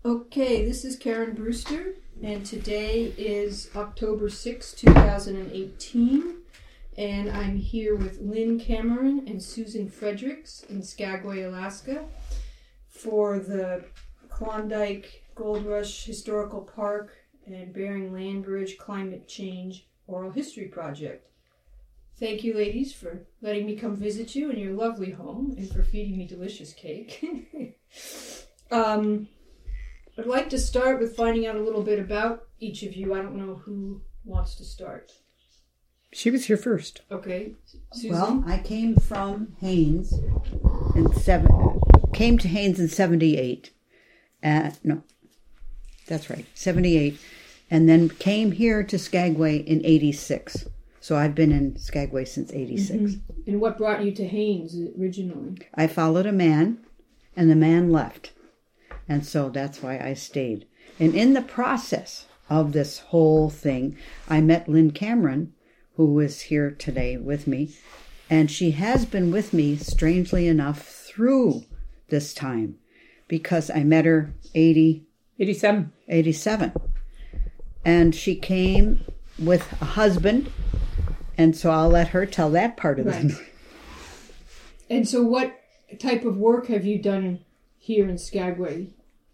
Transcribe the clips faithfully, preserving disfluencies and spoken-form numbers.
Okay, this is Karen Brewster, and today is October sixth, two thousand eighteen, and I'm here with Lynn Cameron and Susan Fredericks in Skagway, Alaska, for the Klondike Gold Rush Historical Park and Bering Land Bridge Climate Change Oral History Project. Thank you, ladies, for letting me come visit you in your lovely home and for feeding me delicious cake. um... I'd like to start with finding out a little bit about each of you. I don't know who wants to start. She was here first. Okay. Susan? Well, I came from Haines in seven. Came to Haines in seventy-eight. Uh, no, that's right, seventy-eight, and then came here to Skagway in eighty-six. So I've been in Skagway since eighty-six. Mm-hmm. And what brought you to Haines originally? I followed a man, and the man left. And so that's why I stayed. And in the process of this whole thing, I met Lynn Cameron, who is here today with me. And she has been with me, strangely enough, through this time. Because I met her eighty... eighty-seven. eighty-seven. And she came with a husband. And so I'll let her tell that part of right. it. And so what type of work have you done here in Skagway?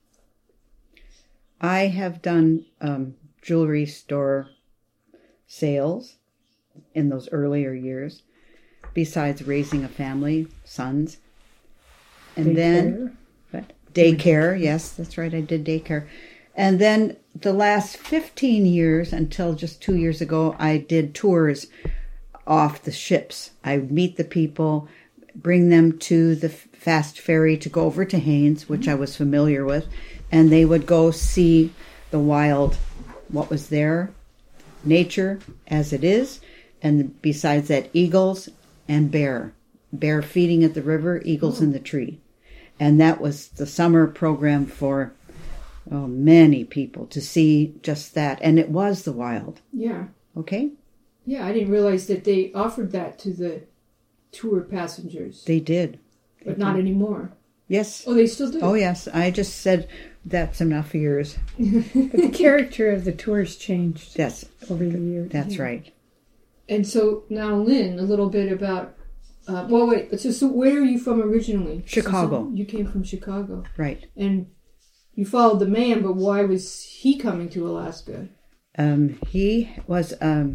I have done um, jewelry store sales in those earlier years, besides raising a family, sons. And daycare. then what? Daycare, yes, that's right, I did daycare. And then the last fifteen years, until just two years ago, I did tours off the ships. I would meet the people, bring them to the fast ferry to go over to Haines, which I was familiar with, and they would go see the wild, what was there, nature as it is, and besides that, eagles and bear. Bear feeding at the river, eagles oh. in the tree. And that was the summer program for oh, many people to see just that. And it was the wild. Yeah. Okay? Yeah, I didn't realize that they offered that to the tour passengers. They did. They but not did. Anymore. Yes. Oh, they still do? Oh, yes. I just said that's enough years. But the character of the tours changed yes. over the years. That's yeah. right. And so now, Lynn, a little bit about... Uh, well, wait. So, so where are you from originally? Chicago. So, so you came from Chicago. Right. And you followed the man, but why was he coming to Alaska? Um, he was um,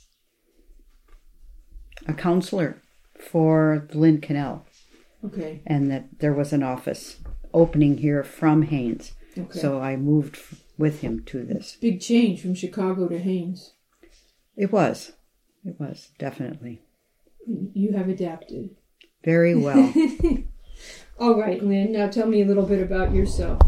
a counselor for the Lynn Canal. Okay. And that there was an office opening here from Haines. Okay. So I moved f- with him to this. Big change from Chicago to Haines. It was. It was, definitely. You have adapted. Very well. All right, Lynn. Now tell me a little bit about yourself.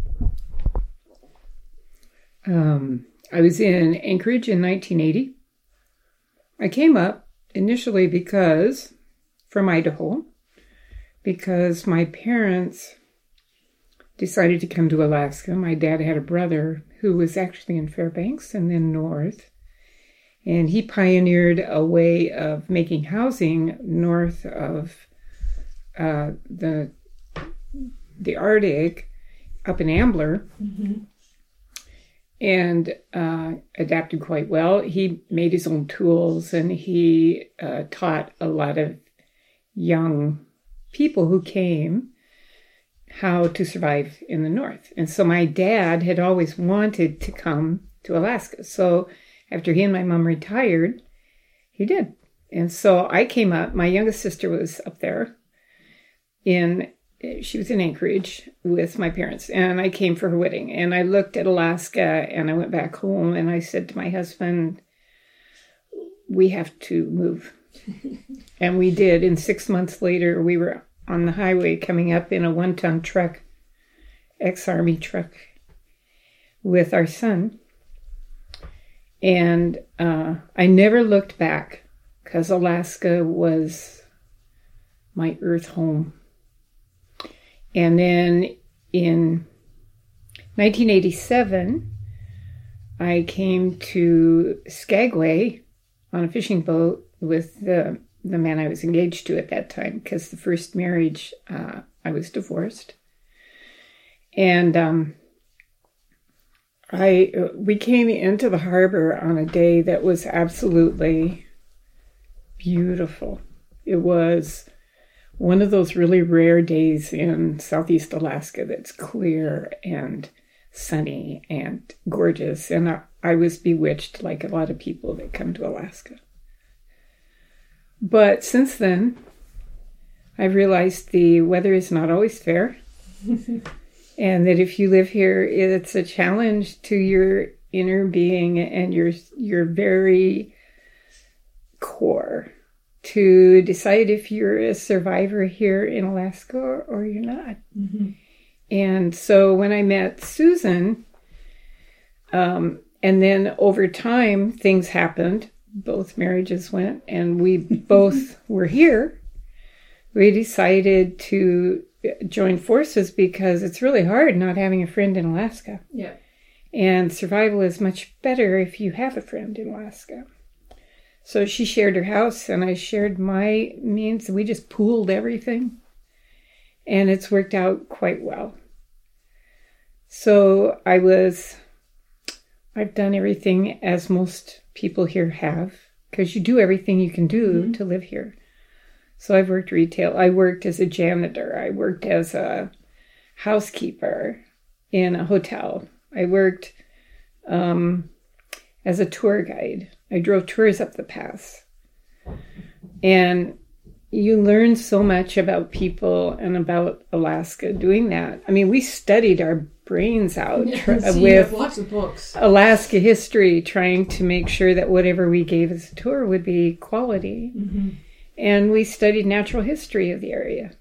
Um, I was in Anchorage in nineteen eighty. I came up initially because, from Idaho, because my parents decided to come to Alaska. My dad had a brother who was actually in Fairbanks and then north. And he pioneered a way of making housing north of uh, the the Arctic up in Ambler. Mm-hmm. And uh, adapted quite well. He made his own tools, and he uh, taught a lot of young people who came how to survive in the north. And so my dad had always wanted to come to Alaska. So after he and my mom retired, he did. And so I came up. My youngest sister was up there in She was in Anchorage with my parents, and I came for her wedding. And I looked at Alaska, and I went back home, and I said to my husband, we have to move. And we did. And six months later, we were on the highway coming up in a one-ton truck, ex-Army truck, with our son. And uh, I never looked back, because Alaska was my earth home. And then in nineteen eighty-seven, I came to Skagway on a fishing boat with the, the man I was engaged to at that time, because the first marriage, uh, I was divorced. And um, I we came into the harbor on a day that was absolutely beautiful. It was one of those really rare days in Southeast Alaska that's clear and sunny and gorgeous. And I, I was bewitched, like a lot of people that come to Alaska. But since then, I've realized the weather is not always fair. And that if you live here, it's a challenge to your inner being and your your very core to decide if you're a survivor here in Alaska or, or you're not. Mm-hmm. And so when I met Susan, um, and then over time, things happened. Both marriages went, and we both were here. We decided to join forces because it's really hard not having a friend in Alaska. Yeah. And survival is much better if you have a friend in Alaska. So she shared her house and I shared my means. We just pooled everything. And it's worked out quite well. So I was, I've done everything as most people here have, because you do everything you can do mm-hmm. to live here. So I've worked retail. I worked as a janitor. I worked as a housekeeper in a hotel. I worked um, as a tour guide. I drove tours up the pass. And you learn so much about people and about Alaska doing that. I mean, we studied our brains out yeah, tr- see, with lots of books. Alaska history, trying to make sure that whatever we gave as a tour would be quality. Mm-hmm. And we studied natural history of the area.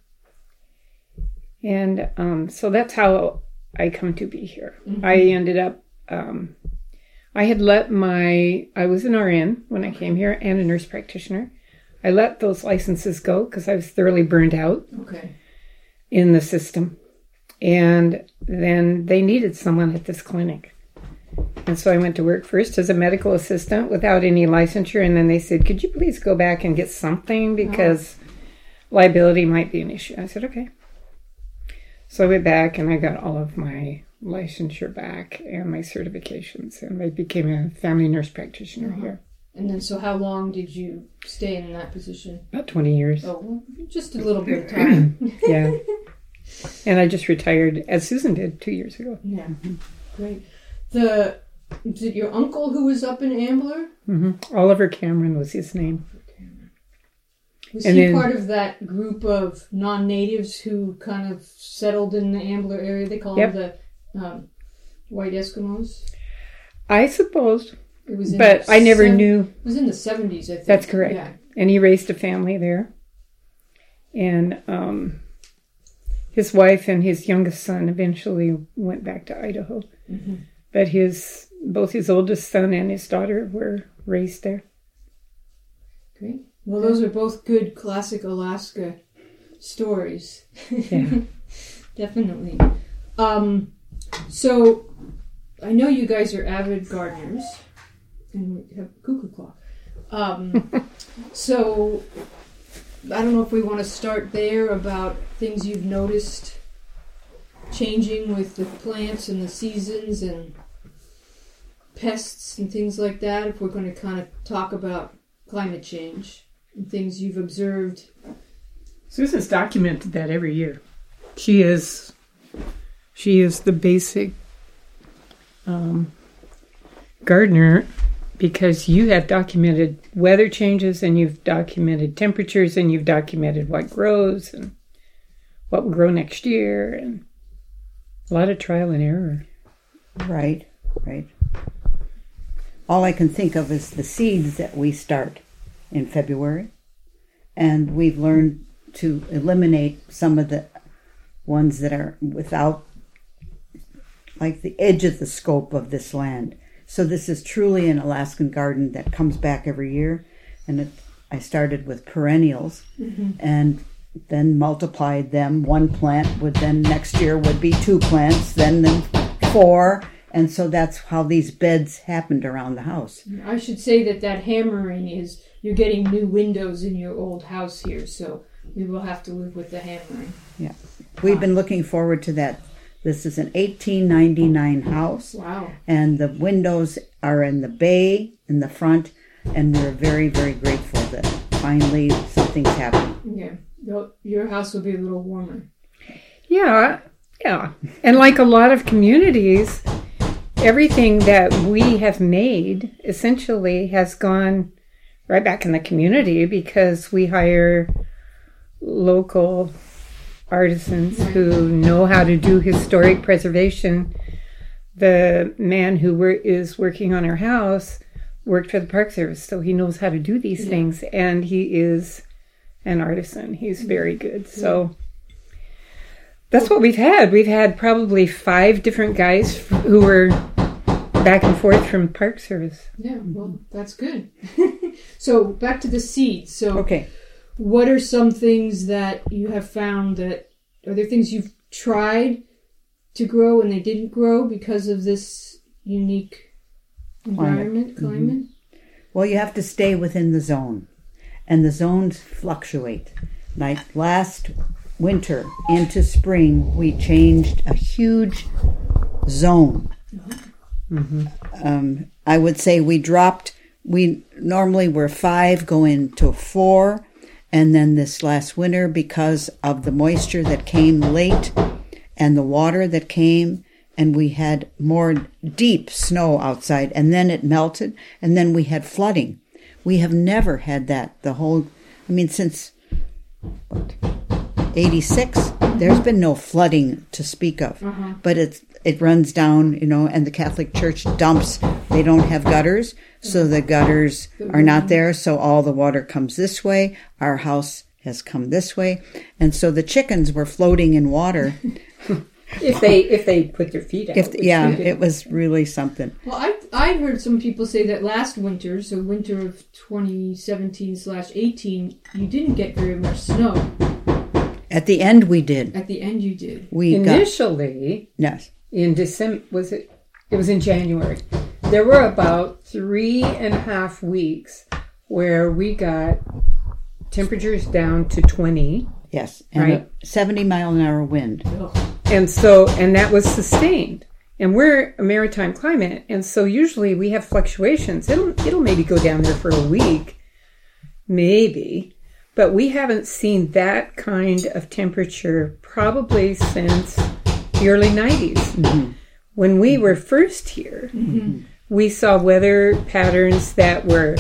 And um, so that's how I come to be here. Mm-hmm. I ended up, um, I had let my, I was an R N when I came here and a nurse practitioner. I let those licenses go because I was thoroughly burned out okay. in the system. And then they needed someone at this clinic. And so I went to work first as a medical assistant without any licensure. And then they said, could you please go back and get something because oh. liability might be an issue. I said, okay. So I went back and I got all of my licensure back and my certifications. And I became a family nurse practitioner uh-huh. here. And then so how long did you stay in that position? About twenty years. Oh, well, just a little bit of time. Yeah. And I just retired, as Susan did, two years ago. Yeah. Mm-hmm. Great. The is it your uncle who was up in Ambler? Mm-hmm. Oliver Cameron was his name. Was and he then, part of that group of non-natives who kind of settled in the Ambler area? They call yep. them the um, white Eskimos? I suppose. It was in but I never seven, knew. It was in the seventies, I think. That's correct. Yeah. And he raised a family there. And um, his wife and his youngest son eventually went back to Idaho. Mm-hmm. But his both his oldest son and his daughter were raised there. Great. Well, those are both good classic Alaska stories. Yeah. Definitely. Um, so, I know you guys are avid gardeners. And we have a cuckoo clock. Um, so, I don't know if we want to start there about things you've noticed changing with the plants and the seasons and pests and things like that, if we're going to kind of talk about climate change and things you've observed. Susan's documented that every year. She is, she is the basic um, gardener because you have documented weather changes and you've documented temperatures and you've documented what grows and what will grow next year and a lot of trial and error. Right, right. All I can think of is the seeds that we start in February. And we've learned to eliminate some of the ones that are without, like the edge of the scope of this land. So this is truly an Alaskan garden that comes back every year. And it, I started with perennials mm-hmm. and then multiplied them. One plant would then next year would be two plants, then, then four. And so that's how these beds happened around the house. I should say that that hammering is, you're getting new windows in your old house here, so we will have to live with the hammering. Yeah. We've been looking forward to that This is an eighteen ninety-nine house. Wow. And the windows are in the bay in the front. And we're very, very grateful that finally something's happening. Yeah. Your- Your house will be a little warmer. Yeah, yeah. And like a lot of communities, everything that we have made essentially has gone right back in the community because we hire local artisans who know how to do historic preservation. The man who wor- is working on our house worked for the Park Service, so he knows how to do these Yeah. things, and he is an artisan. He's very good. So that's what we've had. We've had probably five different guys f- who were back and forth from Park Service. Yeah, well, that's good. So back to the seeds. So Okay. what are some things that you have found that, are there things you've tried to grow and they didn't grow because of this unique environment, climate? Well, you have to stay within the zone. And the zones fluctuate. Like last winter into spring, we changed a huge zone. Um, I would say we dropped, we normally were five going to four. And then this last winter, because of the moisture that came late and the water that came, and we had more deep snow outside, and then it melted, and then we had flooding. We have never had that the whole, I mean, since what, eighty-six, there's been no flooding to speak of. Uh-huh. But it's it runs down, you know, and the Catholic Church dumps. They don't have gutters, so the gutters are not there, so all the water comes this way. Our house has come this way, and so the chickens were floating in water. If they if they put their feet out. If yeah, it was really something. Well, I I heard some people say that last winter, so winter of twenty seventeen slash eighteen, you didn't get very much snow. At the end, we did. At the end, you did. We Initially, got yes. in December, was it? It was in January. There were about three and a half weeks where we got temperatures down to twenty. Yes, and Right. a seventy mile an hour wind. Ugh. And so, and that was sustained. And we're a maritime climate, and so usually we have fluctuations. It'll it'll maybe go down there for a week, maybe, but we haven't seen that kind of temperature probably since the early nineties. Mm-hmm. When we were first here, Mm-hmm. we saw weather patterns that were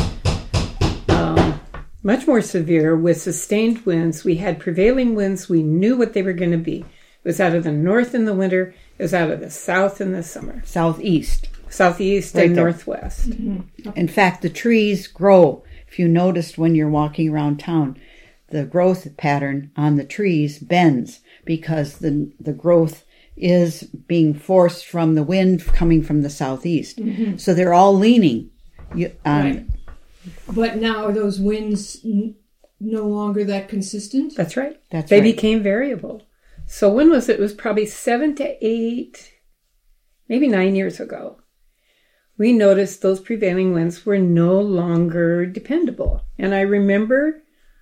um, much more severe with sustained winds. We had prevailing winds. We knew what they were going to be. It was out of the north in the winter. It was out of the south in the summer. Southeast. Southeast Right and there. northwest. In fact, the trees grow. If you noticed when you're walking around town, the growth pattern on the trees bends because the the growth is being forced from the wind coming from the southeast. So they're all leaning. You, on, Right. But now are those winds n- no longer that consistent? That's right. That's they right. became variable. So when was it? It was probably seven to eight, maybe nine years ago. We noticed those prevailing winds were no longer dependable. And I remember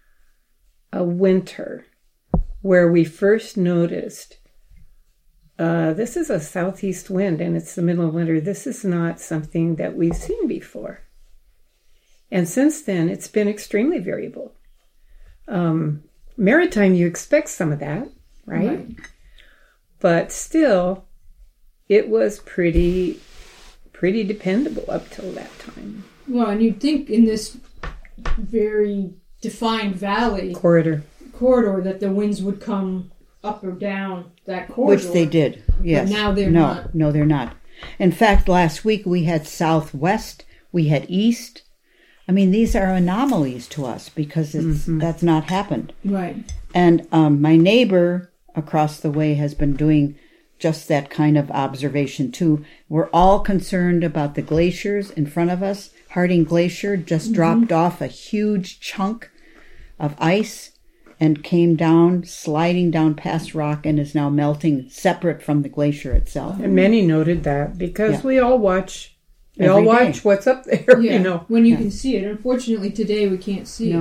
a winter where we first noticed uh, this is a southeast wind and it's the middle of winter. This is not something that we've seen before. And since then, it's been extremely variable. Um, maritime, you expect some of that, right? Right. But still, it was pretty, pretty dependable up till that time. Well, and you'd think in this very defined valley Corridor. corridor that the winds would come up or down that corridor. which they did. Yes. now they're no, not. No, they're not. In fact, last week we had southwest, we had east. I mean, these are anomalies to us because it's that's not happened. Right. And um, my neighbor across the way has been doing just that kind of observation too. We're all concerned about the glaciers in front of us. Harding Glacier just dropped off a huge chunk of ice and came down, sliding down past rock, and is now melting separate from the glacier itself. And many noted that because Yeah. we all watch, we Every all day. watch what's up there, Yeah. you know. When you Yeah. can see it. Unfortunately, today we can't see No,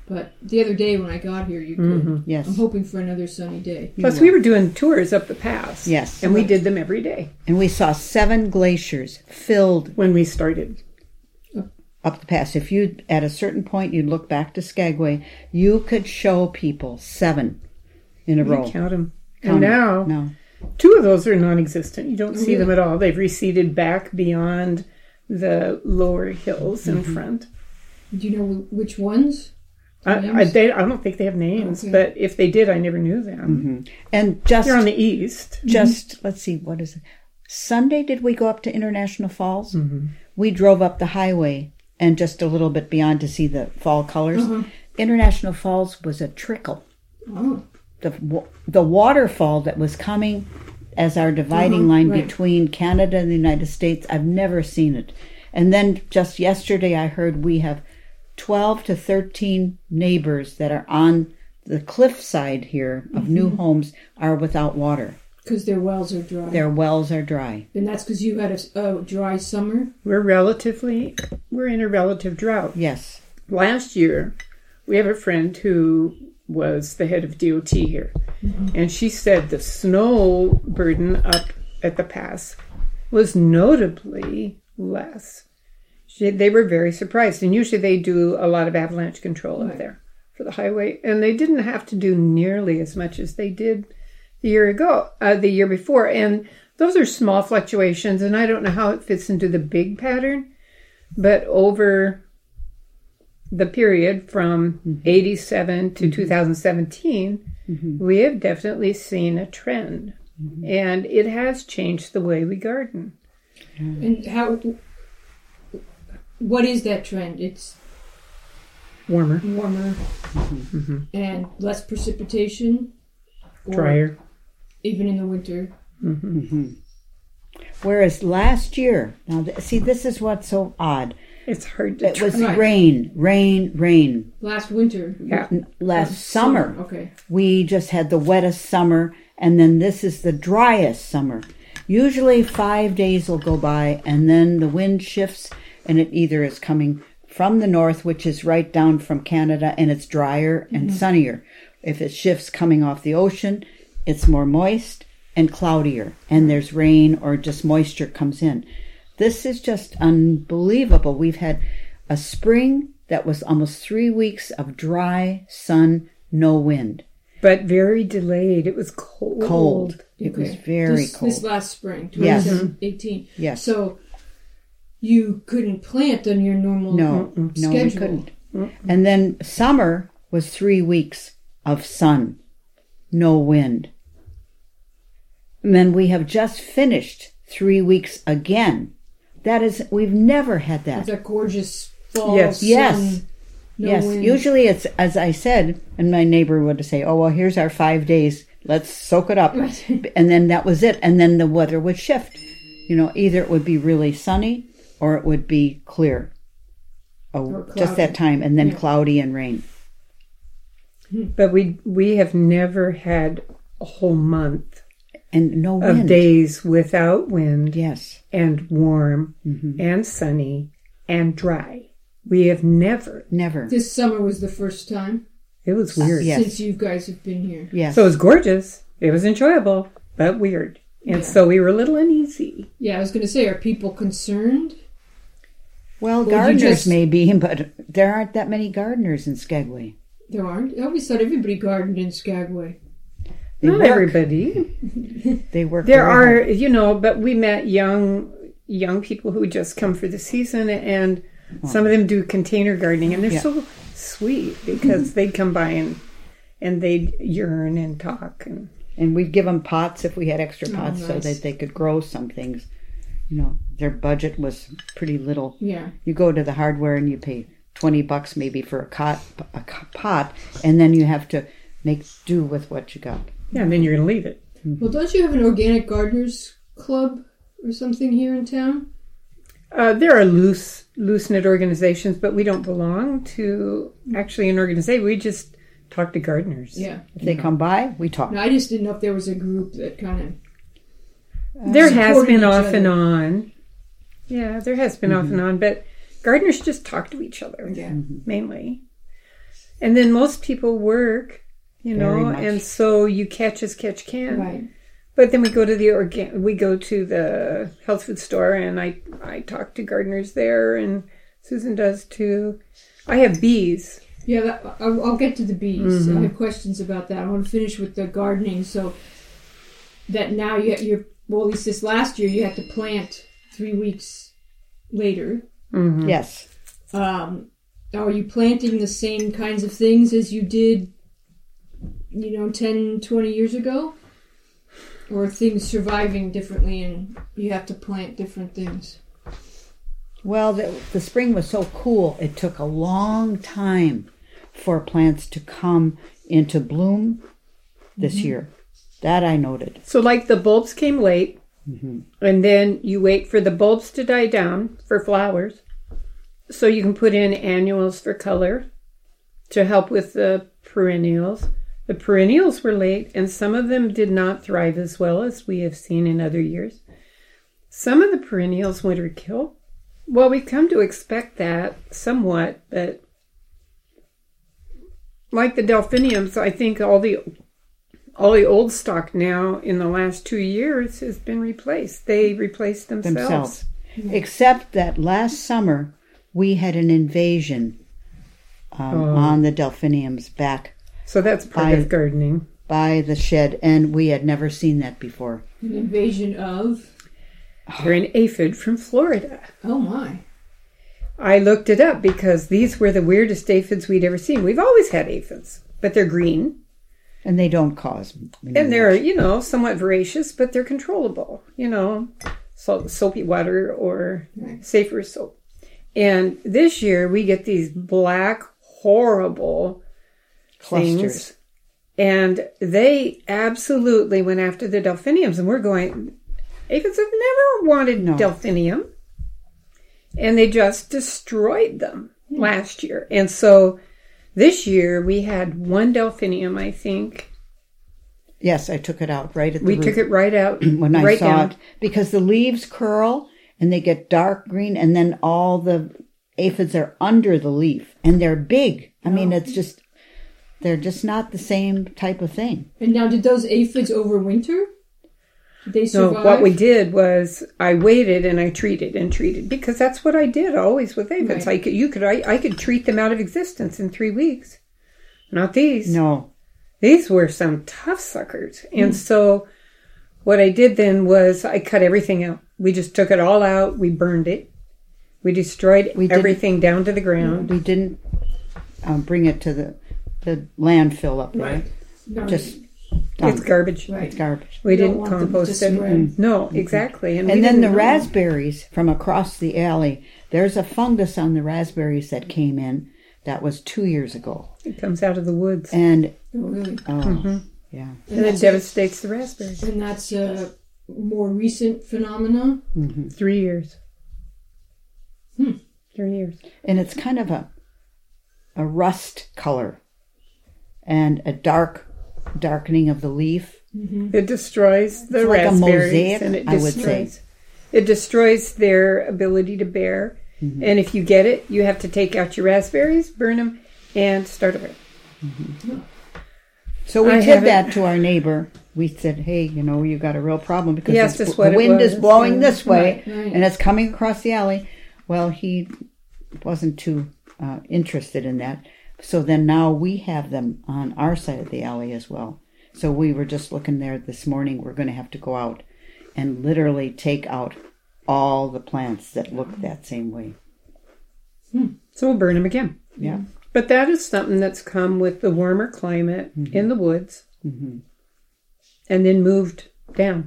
But the other day when I got here, you could. Mm-hmm. Yes. I'm hoping for another sunny day. Plus, we were doing tours up the pass. Yes. And we did them every day And we saw seven glaciers filled when we started. up the pass. If you, at a certain point, you'd look back to Skagway, you could show people seven in a We row. count them. Count and 'em. now, No. two of those are non-existent. You don't see Really? them at all. They've receded back beyond the lower hills in Mm-hmm. front. Do you know wh- which ones? I, I, Names? they, I don't think they have names, Okay. but if they did, I never knew them. And just, They're on the east. just let's see, what is it? Sunday, did we go up to International Falls? Mm-hmm. We drove up the highway and just a little bit beyond to see the fall colors. Uh-huh. International Falls was a trickle. Oh, The wa- the waterfall that was coming as our dividing Uh-huh, line right. between Canada and the United States. I've never seen it. And then just yesterday, I heard we have twelve to thirteen neighbors that are on the cliffside here of Mm-hmm. new homes are without water. because their wells are dry. Their wells are dry. And that's because you had a, s- a dry summer. We're relatively, we're in a relative drought. Yes. Last year, we have a friend who was the head of D O T here, and she said the snow burden up at the pass was notably less. She, they were very surprised, and usually they do a lot of avalanche control up Right. there for the highway, and they didn't have to do nearly as much as they did the year ago, uh, the year before, and those are small fluctuations, and I don't know how it fits into the big pattern, but over the period from eighty-seven to two thousand seventeen, we have definitely seen a trend. And it has changed the way we garden. And how? What is that trend? It's Warmer, warmer and less precipitation. Or drier. even in the winter. Whereas last year, now th- see, this is what's so odd. It's hard to It was try. Right. rain, rain, rain. Last winter. Yeah. Last summer, Okay. we just had the wettest summer, and then this is the driest summer. Usually five days will go by, and then the wind shifts, and it either is coming from the north, which is right down from Canada, and it's drier and sunnier. If it shifts coming off the ocean, it's more moist and cloudier, and there's rain or just moisture comes in. This is just unbelievable. We've had a spring that was almost three weeks of dry sun, no wind. But very delayed. It was cold. Cold. It was Okay. very this, cold. This last spring, Yes. twenty eighteen. Yes. So you couldn't plant on your normal No, no, we schedule. couldn't. And then summer was three weeks of sun, no wind. And then we have just finished three weeks again. That is, we've never had that. It's a gorgeous fall Yes. sun. Yes. No yes, wind. usually it's, as I said, and my neighbor would say, oh, well, here's our five days. Let's soak it up. And then that was it. And then the weather would shift. You know, either it would be really sunny or it would be clear. Oh, Or just that cloudy. time. And then Yeah. cloudy and rain. But we we have never had a whole month And no of wind. days without wind Yes. and warm and sunny and dry. We have never. Never. This summer was the first time It was weird. Yes. since you guys have been here. Yes. So it was gorgeous. It was enjoyable, but weird. And Yeah. so we were a little uneasy. Yeah, I was going to say, are people concerned? well, you gardeners just- may be, but there aren't that many gardeners in Skagway. There aren't. I always thought everybody gardened in Skagway. They Not work. everybody. They work There very are, hard. you know, but we met young young people who just come for the season, and some of them do container gardening, and they're Yeah. so sweet because they'd come by and and they'd yearn and talk. And And we'd give them pots if we had extra Oh, pots so nice. that they could grow some things. You know, their budget was pretty little. Yeah. You go to the hardware and you pay twenty bucks maybe for a, cot, a co- pot, and then you have to make do with what you got. yeah, and then you're going to leave it. Well, don't you have an organic gardeners club or something here in town? Uh, there are loose loose knit organizations, but we don't belong to actually an organization. We just talk to gardeners. Yeah. If they come by, we talk. No, I just didn't know if there was a group that kind of. There has supporting been each off other. and on. Yeah, there has been off and on, but gardeners just talk to each other Yeah. mainly. And then most people work, you Very know, much. and so you catch as catch can. Right. But then we go to the organ. We go to the health food store, and I I talk to gardeners there, and Susan does too. I have bees. Yeah, that, I'll, I'll get to the bees. Mhm. I have questions about that. I want to finish with the gardening. So that now you, you're, well, at least this last year, you had to plant three weeks later. Mm-hmm. Yes. Um, are you planting the same kinds of things as you did, you know, ten, twenty years ago? Or are things surviving differently and you have to plant different things? Well, the, the spring was so cool, it took a long time for plants to come into bloom this Mm-hmm. year. That I noted. So, like the bulbs came late, Mm-hmm. and then you wait for the bulbs to die down for flowers, so you can put in annuals for color to help with the perennials. The perennials were late, and some of them did not thrive as well as we have seen in other years. Some of the perennials winter kill. Well, we've come to expect that somewhat, but like the delphiniums, I think all the all the old stock now in the last two years has been replaced. They replaced themselves. Themselves. Except that last summer we had an invasion um, Oh. on the delphiniums back So that's part I- of gardening. by the shed, and we had never seen that before. An invasion of? They're an aphid from Florida. Oh my. I looked it up because these were the weirdest aphids we'd ever seen. We've always had aphids, but they're green. And they don't cause. And they're, you know, somewhat voracious, but they're controllable. You know, so, soapy water or Right. safer soap. And this year we get these black, horrible clusters. things. And they absolutely went after the delphiniums. And we're going, aphids have never wanted No. delphinium. And they just destroyed them last year. And so this year we had one delphinium, I think. Yes, I took it out right at the We root took it right out. when I right saw down. it because the leaves curl and they get dark green, and then all the aphids are under the leaf and they're big. I mean, Oh. it's just they're just not the same type of thing. And now, did those aphids overwinter? Did they So survive? what we did was I waited and I treated and treated because that's what I did always with aphids. Right. I could, you could, I, I could treat them out of existence in three weeks. Not these. No, These were some tough suckers. And so what I did then was I cut everything out. We just took it all out. We burned it. We destroyed We didn't- everything down to the ground. we didn't um, bring it to the the landfill up there. Right. No, Just It's done. garbage. Right. It's garbage. We You don't didn't want them to compost it. spread. No, exactly. And, we And then the didn't know. raspberries from across the alley. There's a fungus on the raspberries that came in. That was two years ago, It comes out of the woods. and Oh, really? oh yeah, And it that's devastates the raspberries. And that's a more recent phenomena? Three years. Hmm. Three years. and it's kind of a a rust color and a dark darkening of the leaf. It destroys the It's like a raspberries, mosaic, and it I would say. destroys. It destroys their ability to bear. Mm-hmm. And if you get it, you have to take out your raspberries, burn them, and start over. So we I did haven't- that to our neighbor. We said, "Hey, you know, you got a real problem because He asked it's- us what the it wind is was, blowing and- this way, Right, right. and it's coming across the alley." Well, he wasn't too uh, interested in that. So then now we have them on our side of the alley as well. So we were just looking there this morning. We're going to have to go out and literally take out all the plants that look that same way. So we'll burn them again. Yeah. But that is something that's come with the warmer climate in the woods Mm-hmm. and then moved down.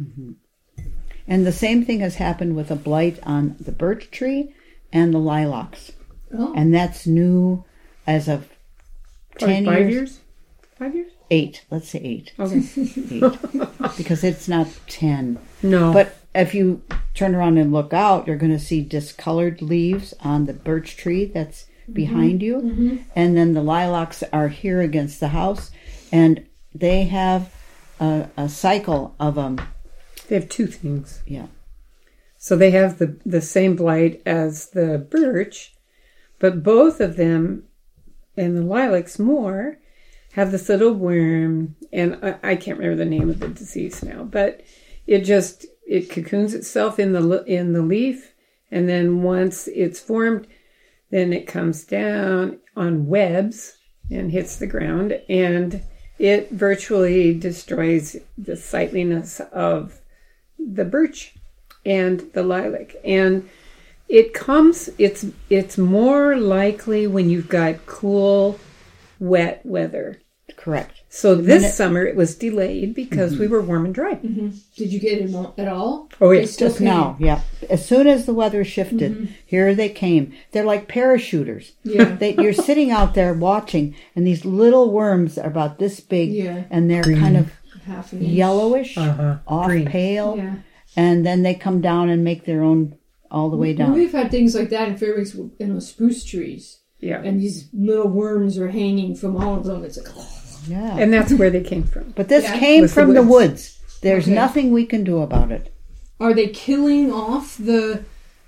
And the same thing has happened with a blight on the birch tree and the lilacs. Oh, And that's new as of Probably ten five years. years? Five years? Eight. Let's say eight. Okay. Eight. Because it's not ten. No. But if you turn around and look out, you're going to see discolored leaves on the birch tree that's behind you. And then the lilacs are here against the house. And they have a, a cycle of them. they have two things. Yeah. So they have the, the same blight as the birch, but both of them and the lilacs more have this little worm, and I, I can't remember the name of the disease now, but it just it cocoons itself in the in the leaf, and then once it's formed, then it comes down on webs and hits the ground, and it virtually destroys the sightliness of the birch and the lilac. And it comes, it's it's more likely when you've got cool, wet weather. Correct. So The this minute- summer it was delayed because we were warm and dry. Mm-hmm. Did you get it mo- at all? Oh, yeah. They still Just came? now, yeah. As soon as the weather shifted, here they came. They're like parachuters. Yeah. They, you're sitting out there watching, and these little worms are about this big, Yeah. and they're Green. kind of Half an inch. yellowish, Uh-huh. off Green. pale, Yeah. and then they come down and make their own all the way Well, down. we've had things like that in Fairbanks in the spruce trees, Yeah. and these little worms are hanging from all of them. It's like, oh. Yeah. And that's where they came from. But this Yeah. came Was the from the woods. woods. There's Okay. nothing we can do about it. Are they killing off the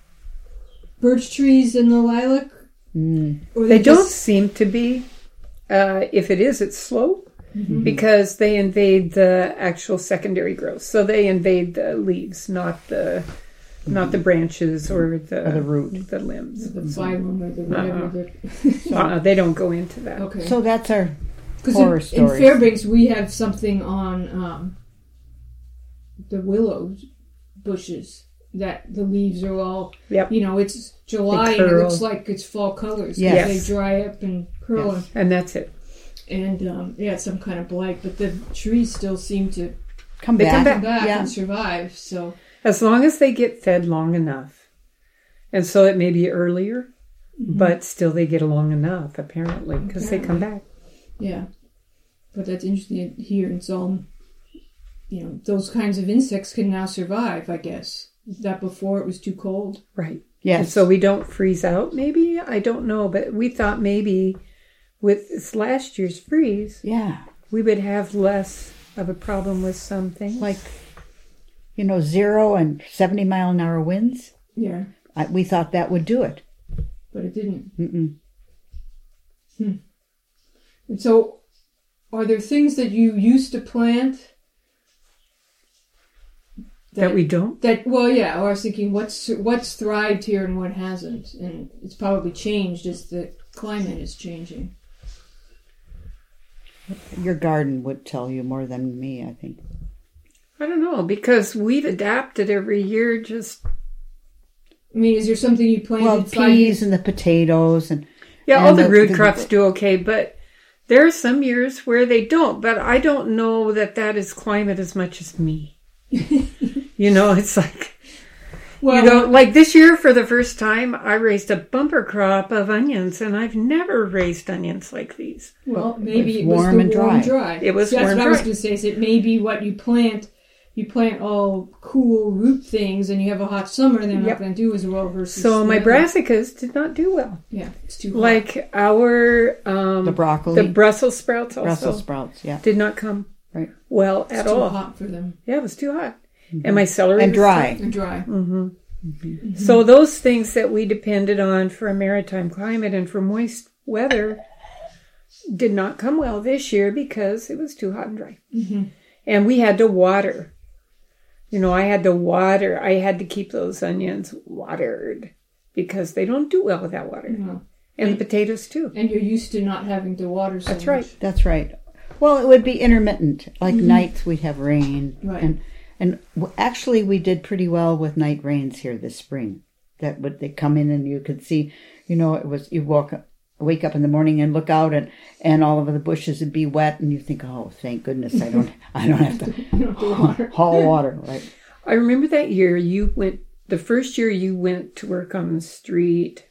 birch trees and the lilac? Mm. Or They don't just- seem to be. Uh, if it is, it's slow Mhm. because they invade the actual secondary growth. So they invade the leaves, not the not the branches or the Or the root. the limbs. the phylum or the whatever. Uh-huh. the- Uh, they don't go into that. okay. So that's our Because horror in, in stories. Fairbanks, we have something on um, the willow bushes that the leaves are all, Yep. you know, it's July They and it curl. looks like it's fall colors. 'cause Yes. They dry up and curl. Yes. And that's it. And, um, yeah, some kind of blight. But the trees still seem to come They back. come come back Yeah. and survive. So, As long as they get fed long enough. And so it may be earlier, but still they get along enough, apparently, because they come back. yeah. But that's interesting here in Zolm. You know, those kinds of insects can now survive, I guess. That before it was too cold. Right. And Yes. so we don't freeze out, maybe? I don't know, but we thought maybe with this last year's freeze, Yeah. we would have less of a problem with some things. Like, you know, zero and seventy mile an hour winds. Yeah. I, we thought that would do it. But it didn't. Mm-mm. And so, are there things that you used to plant that we don't? that? Well, yeah. I was thinking, what's what's thrived here and what hasn't, and it's probably changed as the climate is changing. Your garden would tell you more than me, I think. I don't know, because we've adapted every year just... I mean, is there something you planted? Well, five peas years- and the potatoes and Yeah, And all the, the- root the- crops do okay, but there are some years where they don't. But I don't know that that is climate as much as me. You know, it's like, Well, you know, like this year for the first time, I raised a bumper crop of onions, and I've never raised onions like these. well, maybe it's it was warm the and warm dry. and dry. It was So that's warm what and I was dry. going to say. Is it maybe what you plant? You plant all cool root things, and you have a hot summer, and they're Yep. not going to do as well. Versus So my the other- brassicas did not do well. yeah, it's too hot. Like our um, the broccoli, the Brussels sprouts also Brussels sprouts, yeah. did not come Right. well it's at too all. hot for them Yeah, it was too hot, and my celery And was dry. and dry. Mm-hmm. So those things that we depended on for a maritime climate and for moist weather did not come well this year because it was too hot and dry. Mm-hmm. And we had to water. You know, I had to water. I had to keep those onions watered because they don't do well without water. No. And the potatoes too. And you're used to not having to water so That's much. right. That's right. Well, it would be intermittent. Like nights we'd have rain. Right. And and w- actually we did pretty well with night rains here this spring. That would they come in and you could see, you know, it was you walk up, wake up in the morning and look out and, and all of the bushes would be wet and you think, oh, thank goodness I don't I don't have to You don't have to water. haul water, right? I remember that year you went, the first year you went to work on the street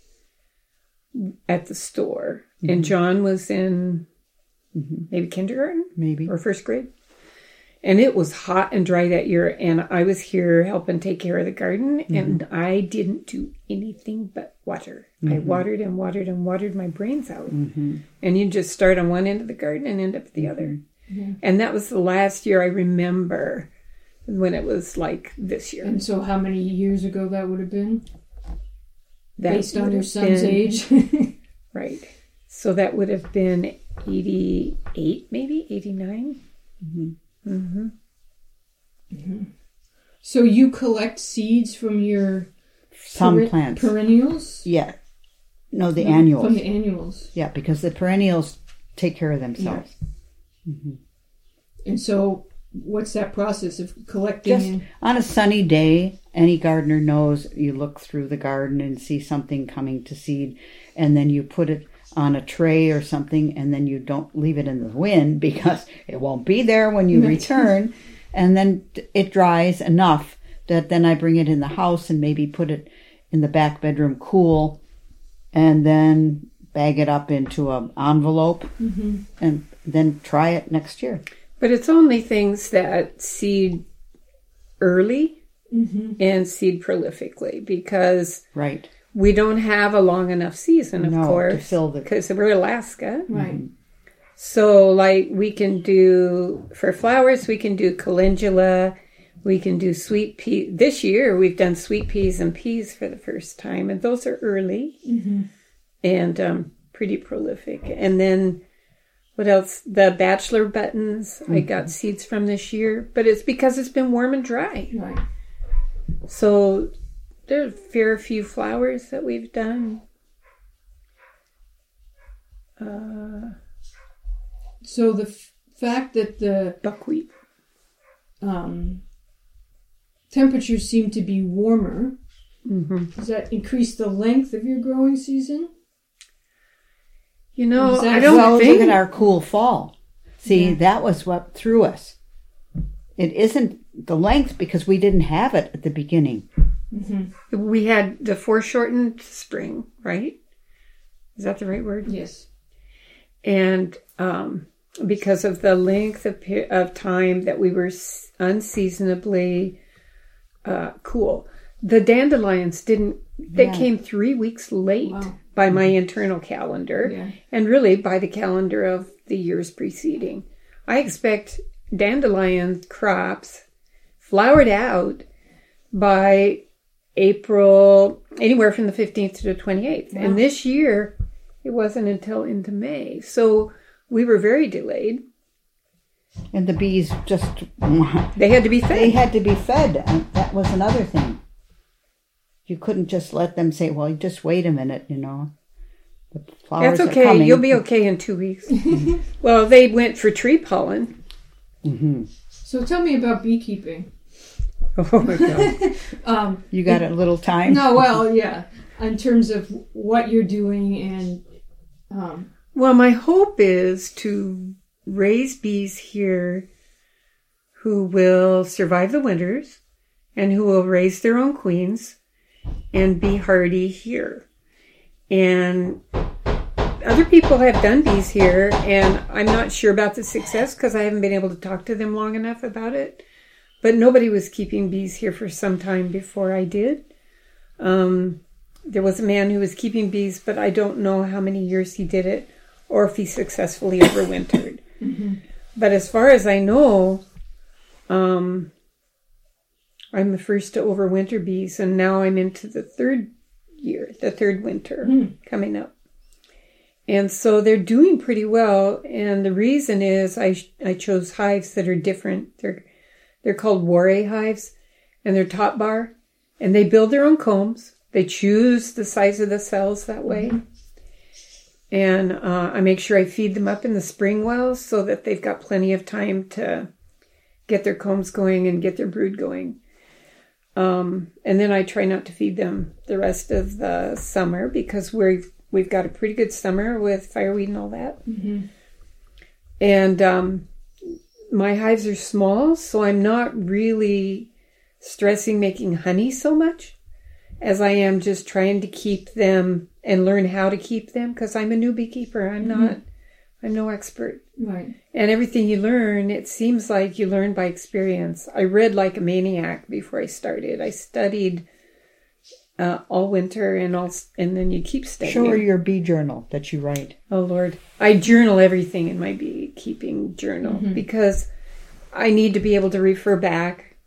at the store. Mm-hmm. And John was in maybe kindergarten? Maybe. Or first grade. And it was hot and dry that year, and I was here helping take care of the garden, Mm-hmm. and I didn't do anything but water. I watered and watered and watered my brains out. Mm-hmm. And you just start on one end of the garden and end up at the other. Mm-hmm. And that was the last year I remember when it was like this year. And so how many years ago that would have been? That Based on would your have son's been- age? Right. So that would have been eighty-eight, maybe eighty-nine. Mm-hmm. Mm-hmm. Mm-hmm. So you collect seeds from your Some peri- plants. perennials? Yeah. No, the No, annuals. From the annuals. Yeah, because the perennials take care of themselves. Mm-hmm. And so what's that process of collecting? Just and- on a sunny day, any gardener knows you look through the garden and see something coming to seed, and then you put it on a tray or something, and then you don't leave it in the wind because it won't be there when you Right. return. And then it dries enough that then I bring it in the house and maybe put it in the back bedroom cool, and then bag it up into an envelope Mm-hmm. and then try it next year. But it's only things that seed early Mm-hmm. and seed prolifically, because Right. we don't have a long enough season, of No, to course, fill the- because we're Alaska. Right. So, like, we can do, for flowers, we can do calendula, we can do sweet pea. This year, we've done sweet peas and peas for the first time, and those are early Mm-hmm. and um, pretty prolific. And then, what else? The bachelor buttons, I got seeds from this year, but it's because it's been warm and dry. Right. So, there's a fair few flowers that we've done. Uh, So the f- fact that the buckwheat. um, temperatures seem to be warmer, Mm-hmm. does that increase the length of your growing season? You know, Is that- I don't well, think... look at our cool fall. See, Yeah. that was what threw us. It isn't the length because we didn't have it at the beginning. Mm-hmm. We had the foreshortened spring, right? Is that the right word? Yes. And um, because of the length of, pe- of time that we were s- unseasonably uh, cool. The dandelions didn't, they Yeah. came three weeks late Wow. by my internal calendar, Yeah. and really by the calendar of the years preceding. I expect dandelion crops flowered out by April, anywhere from the fifteenth to the twenty-eighth. Wow. And this year, it wasn't until into May. So we were very delayed. And the bees just, They had to be fed. they had to be fed. And that was another thing. You couldn't just let them say, well, just wait a minute, you know. The flowers That's are okay. coming. You'll be okay in two weeks. Well, they went for tree pollen. Mm-hmm. So tell me about beekeeping. Oh my God. Um, You got a little time? no, well, yeah. In terms of what you're doing and um, Well, my hope is to raise bees here who will survive the winters and who will raise their own queens and be hardy here. And other people have done bees here, and I'm not sure about the success because I haven't been able to talk to them long enough about it. But nobody was keeping bees here for some time before I did. Um, there was a man who was keeping bees, but I don't know how many years he did it or if he successfully overwintered. mm-hmm. But as far as I know, um, I'm the first to overwinter bees, and now I'm into the third year, the third winter Mm. coming up. And so they're doing pretty well, and the reason is I I chose hives that are different. They're they're called Warre hives, and they're top bar, and they build their own combs. They choose the size of the cells that way. Mm-hmm. And uh, I make sure I feed them up in the spring wells so that they've got plenty of time to get their combs going and get their brood going. Um, and then I try not to feed them the rest of the summer because we've, we've got a pretty good summer with fireweed and all that. Mm-hmm. And um, my hives are small, so I'm not really stressing making honey so much as I am just trying to keep them and learn how to keep them because I'm a new beekeeper. I'm Mm-hmm. not, I'm no expert. Right. And everything you learn, it seems like you learn by experience. I read like a maniac before I started. I studied uh, all winter and all, and then you keep studying. Show her your bee journal that you write. Oh Lord, I journal everything in my beekeeping journal Mm-hmm. because I need to be able to refer back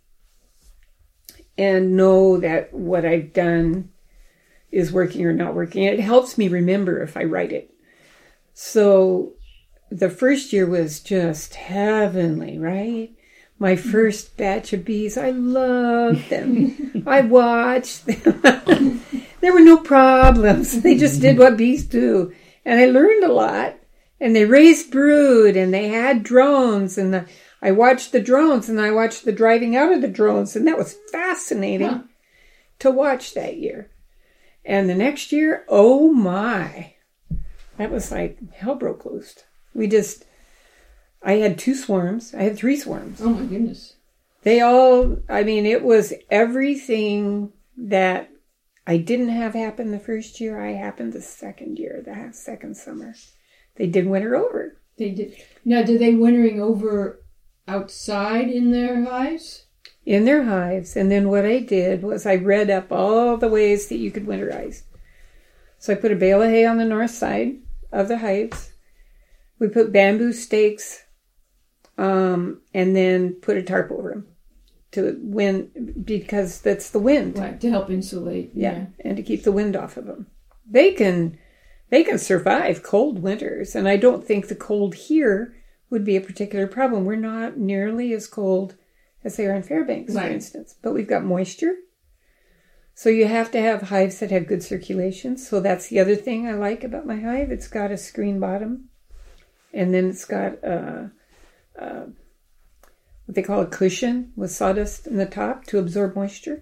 and know that what I've done is working or not working. It helps me remember if I write it. So the first year was just heavenly, right? My first batch of bees, I loved them. I watched them. There were no problems. They just did what bees do. And I learned a lot. And they raised brood, and they had drones, and the, I watched the drones, and I watched the driving out of the drones, and that was fascinating huh. to watch that year. And the next year, oh my, that was like hell broke loose. We just, I had two swarms. I had three swarms. Oh my goodness. They all, I mean, it was everything that I didn't have happen the first year, I happened the second year, the second summer. They did winter over. They did. Now, did they wintering over outside in their hives? In their hives. And then what I did was I read up all the ways that you could winterize. So I put a bale of hay on the north side of the hives. We put bamboo stakes um, and then put a tarp over them to wind, because that's the wind. Right, to help insulate. Yeah, yeah. And to keep the wind off of them. They can... They can survive cold winters, and I don't think the cold here would be a particular problem. We're not nearly as cold as they are in Fairbanks, right. for instance, but we've got moisture. So you have to have hives that have good circulation. So that's the other thing I like about my hive. It's got a screen bottom, and then it's got a, a, what they call a cushion with sawdust in the top to absorb moisture.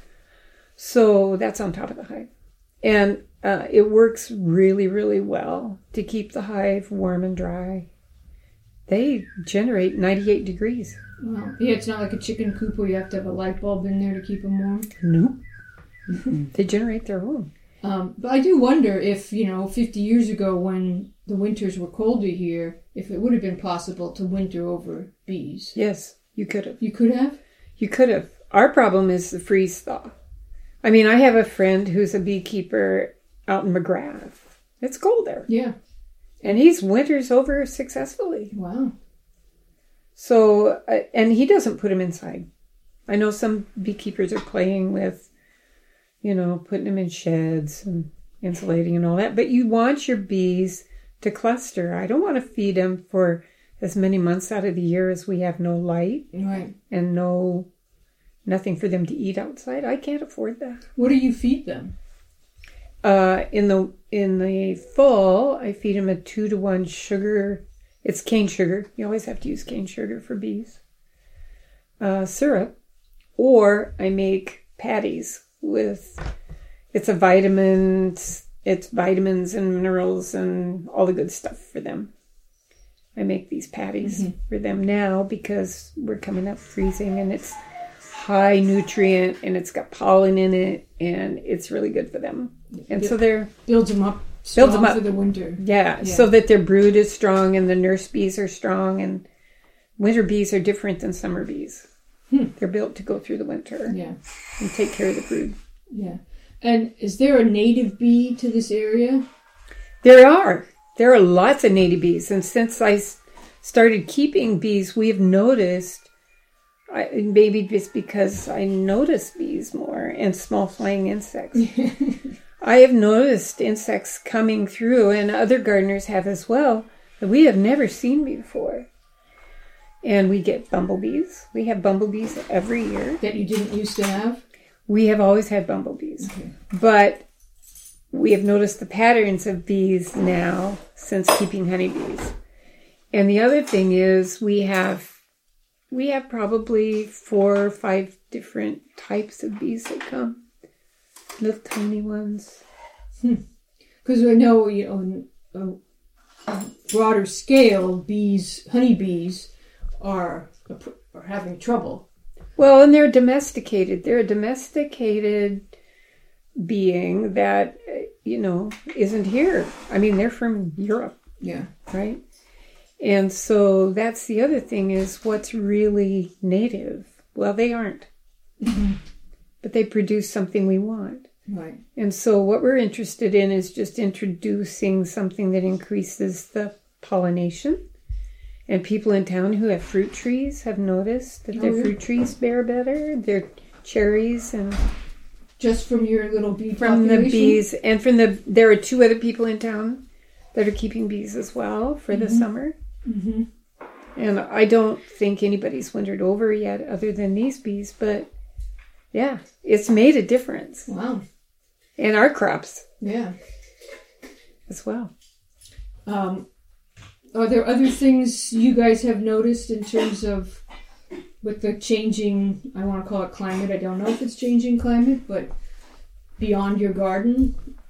So that's on top of the hive. And uh, it works really, really well to keep the hive warm and dry. They generate ninety-eight degrees. Wow. Yeah, it's not like a chicken coop where you have to have a light bulb in there to keep them warm. No. Nope. They generate their own. Um, but I do wonder if, you know, fifty years ago when the winters were colder here, if it would have been possible to winter over bees. Yes, you could have. You could have? You could have. Our problem is the freeze thaw. I mean, I have a friend who's a beekeeper out in McGrath. It's cold there. Yeah. And he's winters over successfully. Wow. So, uh, and he doesn't put them inside. I know some beekeepers are playing with, you know, putting them in sheds and insulating and all that. But you want your bees to cluster. I don't want to feed them for as many months out of the year as we have no light. Right. And no, nothing for them to eat outside. I can't afford that. What do you feed them? Uh, in the in the fall, I feed them a two to one sugar. It's cane sugar. You always have to use cane sugar for bees. Uh, syrup, or I make patties with. It's a vitamins. It's vitamins and minerals and all the good stuff for them. I make these patties mm-hmm. for them now because we're coming up freezing and it's high nutrient and it's got pollen in it and it's really good for them. And so they're builds them up, builds them up for the winter. Yeah, yeah, so that their brood is strong and the nurse bees are strong. And winter bees are different than summer bees. Hmm. They're built to go through the winter. Yeah, and take care of the brood. Yeah, and is there a native bee to this area? There are. There are lots of native bees, and since I started keeping bees, we have noticed. I, maybe just because I notice bees more and small flying insects. I have noticed insects coming through, and other gardeners have as well, that we have never seen before. And we get bumblebees. We have bumblebees every year. That you didn't used to have? We have always had bumblebees. Okay. But we have noticed the patterns of bees now since keeping honeybees. And the other thing is we have we have probably four or five different types of bees that come. Little tiny ones. Because hmm. I know, you know, a, a broader scale, bees, honeybees are are having trouble. Well, and they're domesticated. They're a domesticated being that, you know, isn't here. I mean, they're from Europe. Yeah. Right? And so that's the other thing is what's really native. Well, they aren't. Mm-hmm. But they produce something we want. Right. And so what we're interested in is just introducing something that increases the pollination. And people in town who have fruit trees have noticed that their oh, fruit trees bear better. Their cherries and... Just from your little bee From population? the bees. And from the... There are two other people in town that are keeping bees as well for the Mhm. summer. Mm-hmm. And I don't think anybody's wintered over yet other than these bees, but yeah, it's made a difference. Wow. And our crops Yeah. as well. Um, are there other things you guys have noticed in terms of with the changing, I want to call it climate, I don't know if it's changing climate, but beyond your garden?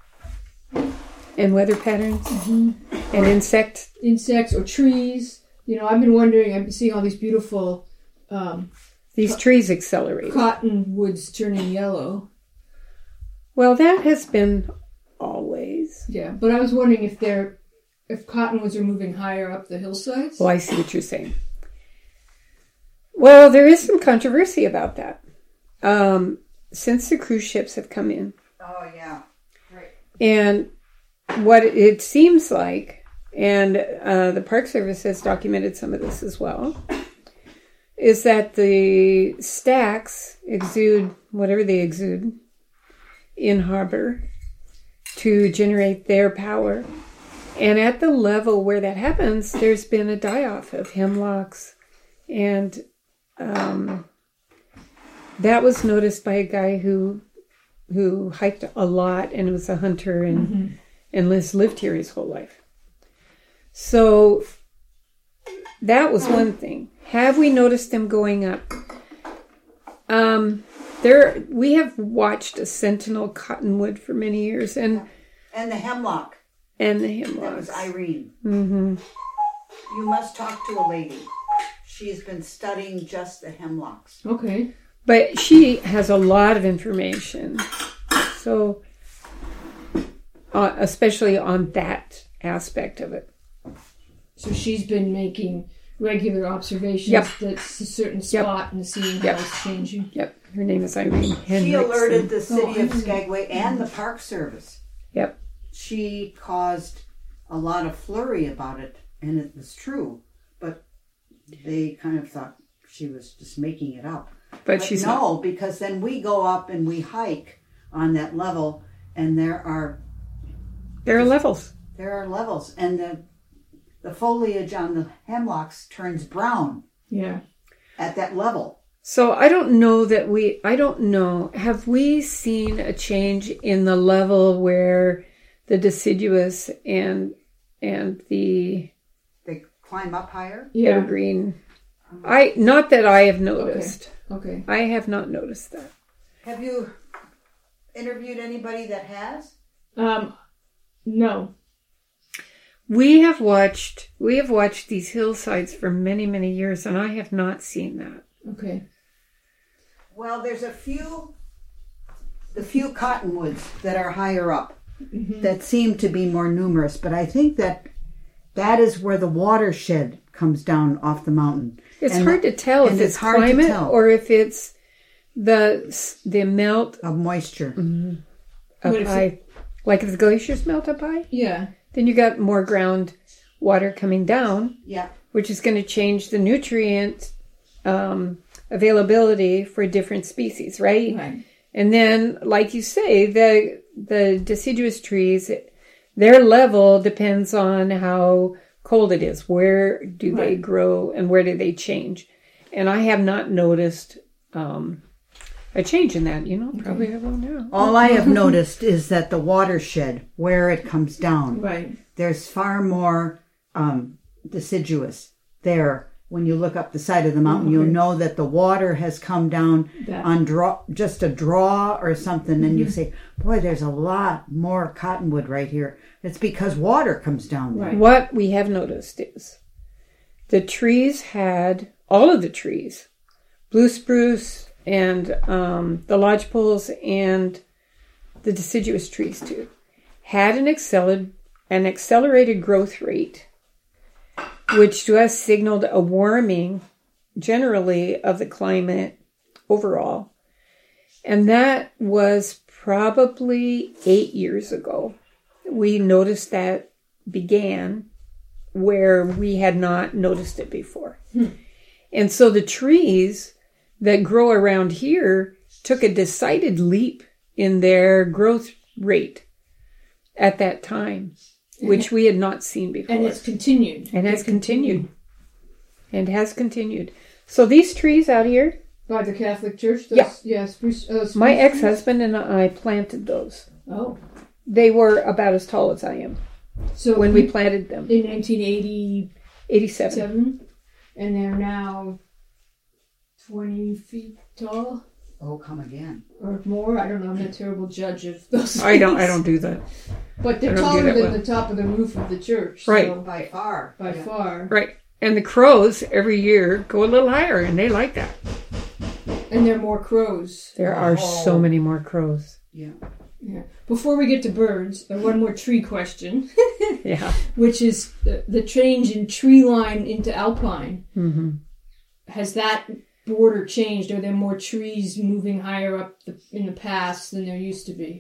And weather patterns Mm-hmm. and insect. Insects or trees? You know, I've been wondering, I've been seeing all these beautiful um, These trees accelerate. cottonwoods turning yellow. Well, that has been always. Yeah, but I was wondering if they're, if cottonwoods are moving higher up the hillsides. Well, I see what you're saying. Well, there is some controversy about that. Um, since the cruise ships have come in. Oh, yeah. Right. And what it seems like, and uh, the Park Service has documented some of this as well, is that the stacks exude whatever they exude in harbor to generate their power. And at the level where that happens, there's been a die-off of hemlocks. And um, that was noticed by a guy who who hiked a lot and was a hunter and, Mm-hmm. and has lived here his whole life. So that was one thing. Have we noticed them going up? Um, there, we have watched a sentinel cottonwood for many years, and And the hemlock. and the That was hemlocks. Irene. Mm-hmm. You must talk to a lady. She's been studying just the hemlocks. Okay. But she has a lot of information, so uh, especially on that aspect of it. So she's been making regular observations Yep. that's a certain Yep. spot and seeing Yep. how it's changing. Yep, her name is Irene She Hendrickson. alerted the city Oh, of Irene. Skagway and the Park Service. Yep. She caused a lot of flurry about it, and it was true. But they kind of thought she was just making it up. But she's not. no, because then we go up and we hike on that level, and there are There are levels. there are levels, and the the foliage on the hemlocks turns brown Yeah. at that level. So I don't know that we, I don't know, have we seen a change in the level where the deciduous and and the They climb up higher. Yeah. evergreen? I, not that I have noticed. Okay. I have not noticed that. Have you interviewed anybody that has? Um, no. We have watched, we have watched these hillsides for many, many years, and I have not seen that. Okay. Well, there's a few, the few cottonwoods that are higher up Mm-hmm. that seem to be more numerous, but I think that that is where the watershed comes down off the mountain. It's And hard the- to tell if and it's, it's hard to climate tell. or if it's the the melt Of moisture. up What if high. Like if the glaciers melt up high, Yeah. then you got more ground water coming down, Yeah. which is going to change the nutrient um, availability for different species, right? Right. And then, like you say, the the deciduous trees, their level depends on how cold it is. Where do they Right. grow and where do they change? And I have not noticed um, a change in that. You know, probably I will now. All I have noticed is that the watershed, where it comes down, Right. there's far more um, deciduous there. When you look up the side of the mountain, you'll know that the water has come down That- on draw, just a draw or something, and you say, boy, there's a lot more cottonwood right here. It's because water comes down there. Right. What we have noticed is the trees had, all of the trees, blue spruce and um, the lodgepoles and the deciduous trees too, had an, acceler- an accelerated growth rate, which to us signaled a warming generally of the climate overall. And that was probably eight years ago. We noticed that began where we had not noticed it before. Hmm. And so the trees that grow around here took a decided leap in their growth rate at that time. which we had not seen before. And it's continued. And has continued. And has continued. So these trees out here, by the Catholic Church? Those, yeah. yeah spruce, uh, spruce my trees? ex-husband and I planted those. Oh. They were about as tall as I am. So when we planted them. In nineteen eighty-seven. eighty-seven. And they're now twenty feet tall. Oh, come again. Or more. I don't know. I'm a terrible judge of those things. I don't I don't do that. But they're taller than well. the top of the roof of the church. Right. So by far. By yeah. far. Right. And the crows every year go a little higher, and they like that. And there are more crows. There are oh. so many more crows. Yeah. Yeah. Before we get to birds, uh, one more tree question. Yeah. Which is the, the change in tree line into alpine. Mm-hmm. Has that border changed? Are there more trees moving higher up the, in the past than there used to be?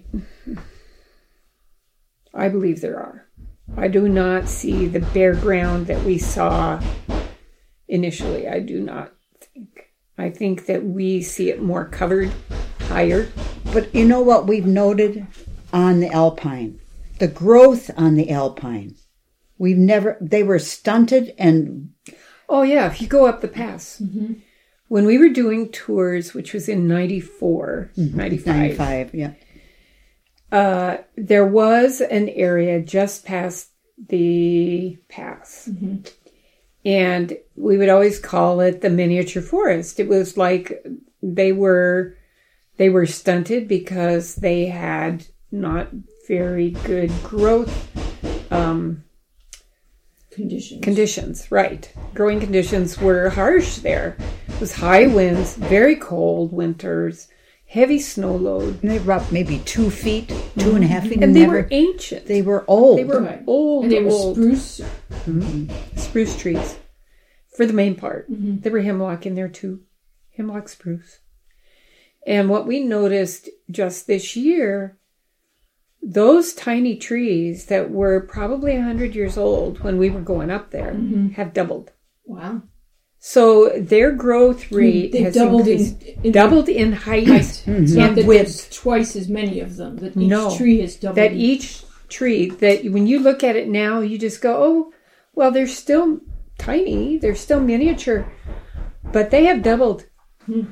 I believe there are. I do not see the bare ground that we saw initially. I do not think. I think that we see it more covered, higher. But you know what we've noted on the alpine? The growth on the alpine. We've never, they were stunted and... Oh yeah, if you go up the pass. Mm-hmm. When we were doing tours, which was in ninety-four, mm-hmm. ninety-five. ninety-five, yeah. Uh, there was an area just past the pass. Mm-hmm. And we would always call it the miniature forest. It was like they were they were stunted because they had not very good growth um, conditions. Conditions, right. Growing conditions were harsh there. It was high winds, very cold winters, heavy snow load. And they were up maybe two feet, two and a half feet. And they never, were ancient. They were old. They were right. old, And they were old. spruce. Mm-hmm. Spruce trees, for the main part. Mm-hmm. There were hemlock in there too. Hemlock spruce. And what we noticed just this year, those tiny trees that were probably one hundred years old when we were going up there mm-hmm. have doubled. Wow. So their growth rate they has doubled increased. in, in doubled in height, height. Mm-hmm. It's not and that width. there's twice as many of them. That each no, tree has doubled. That each tree, that when you look at it now, you just go, oh, well, they're still tiny. They're still miniature. But they have doubled. Hmm.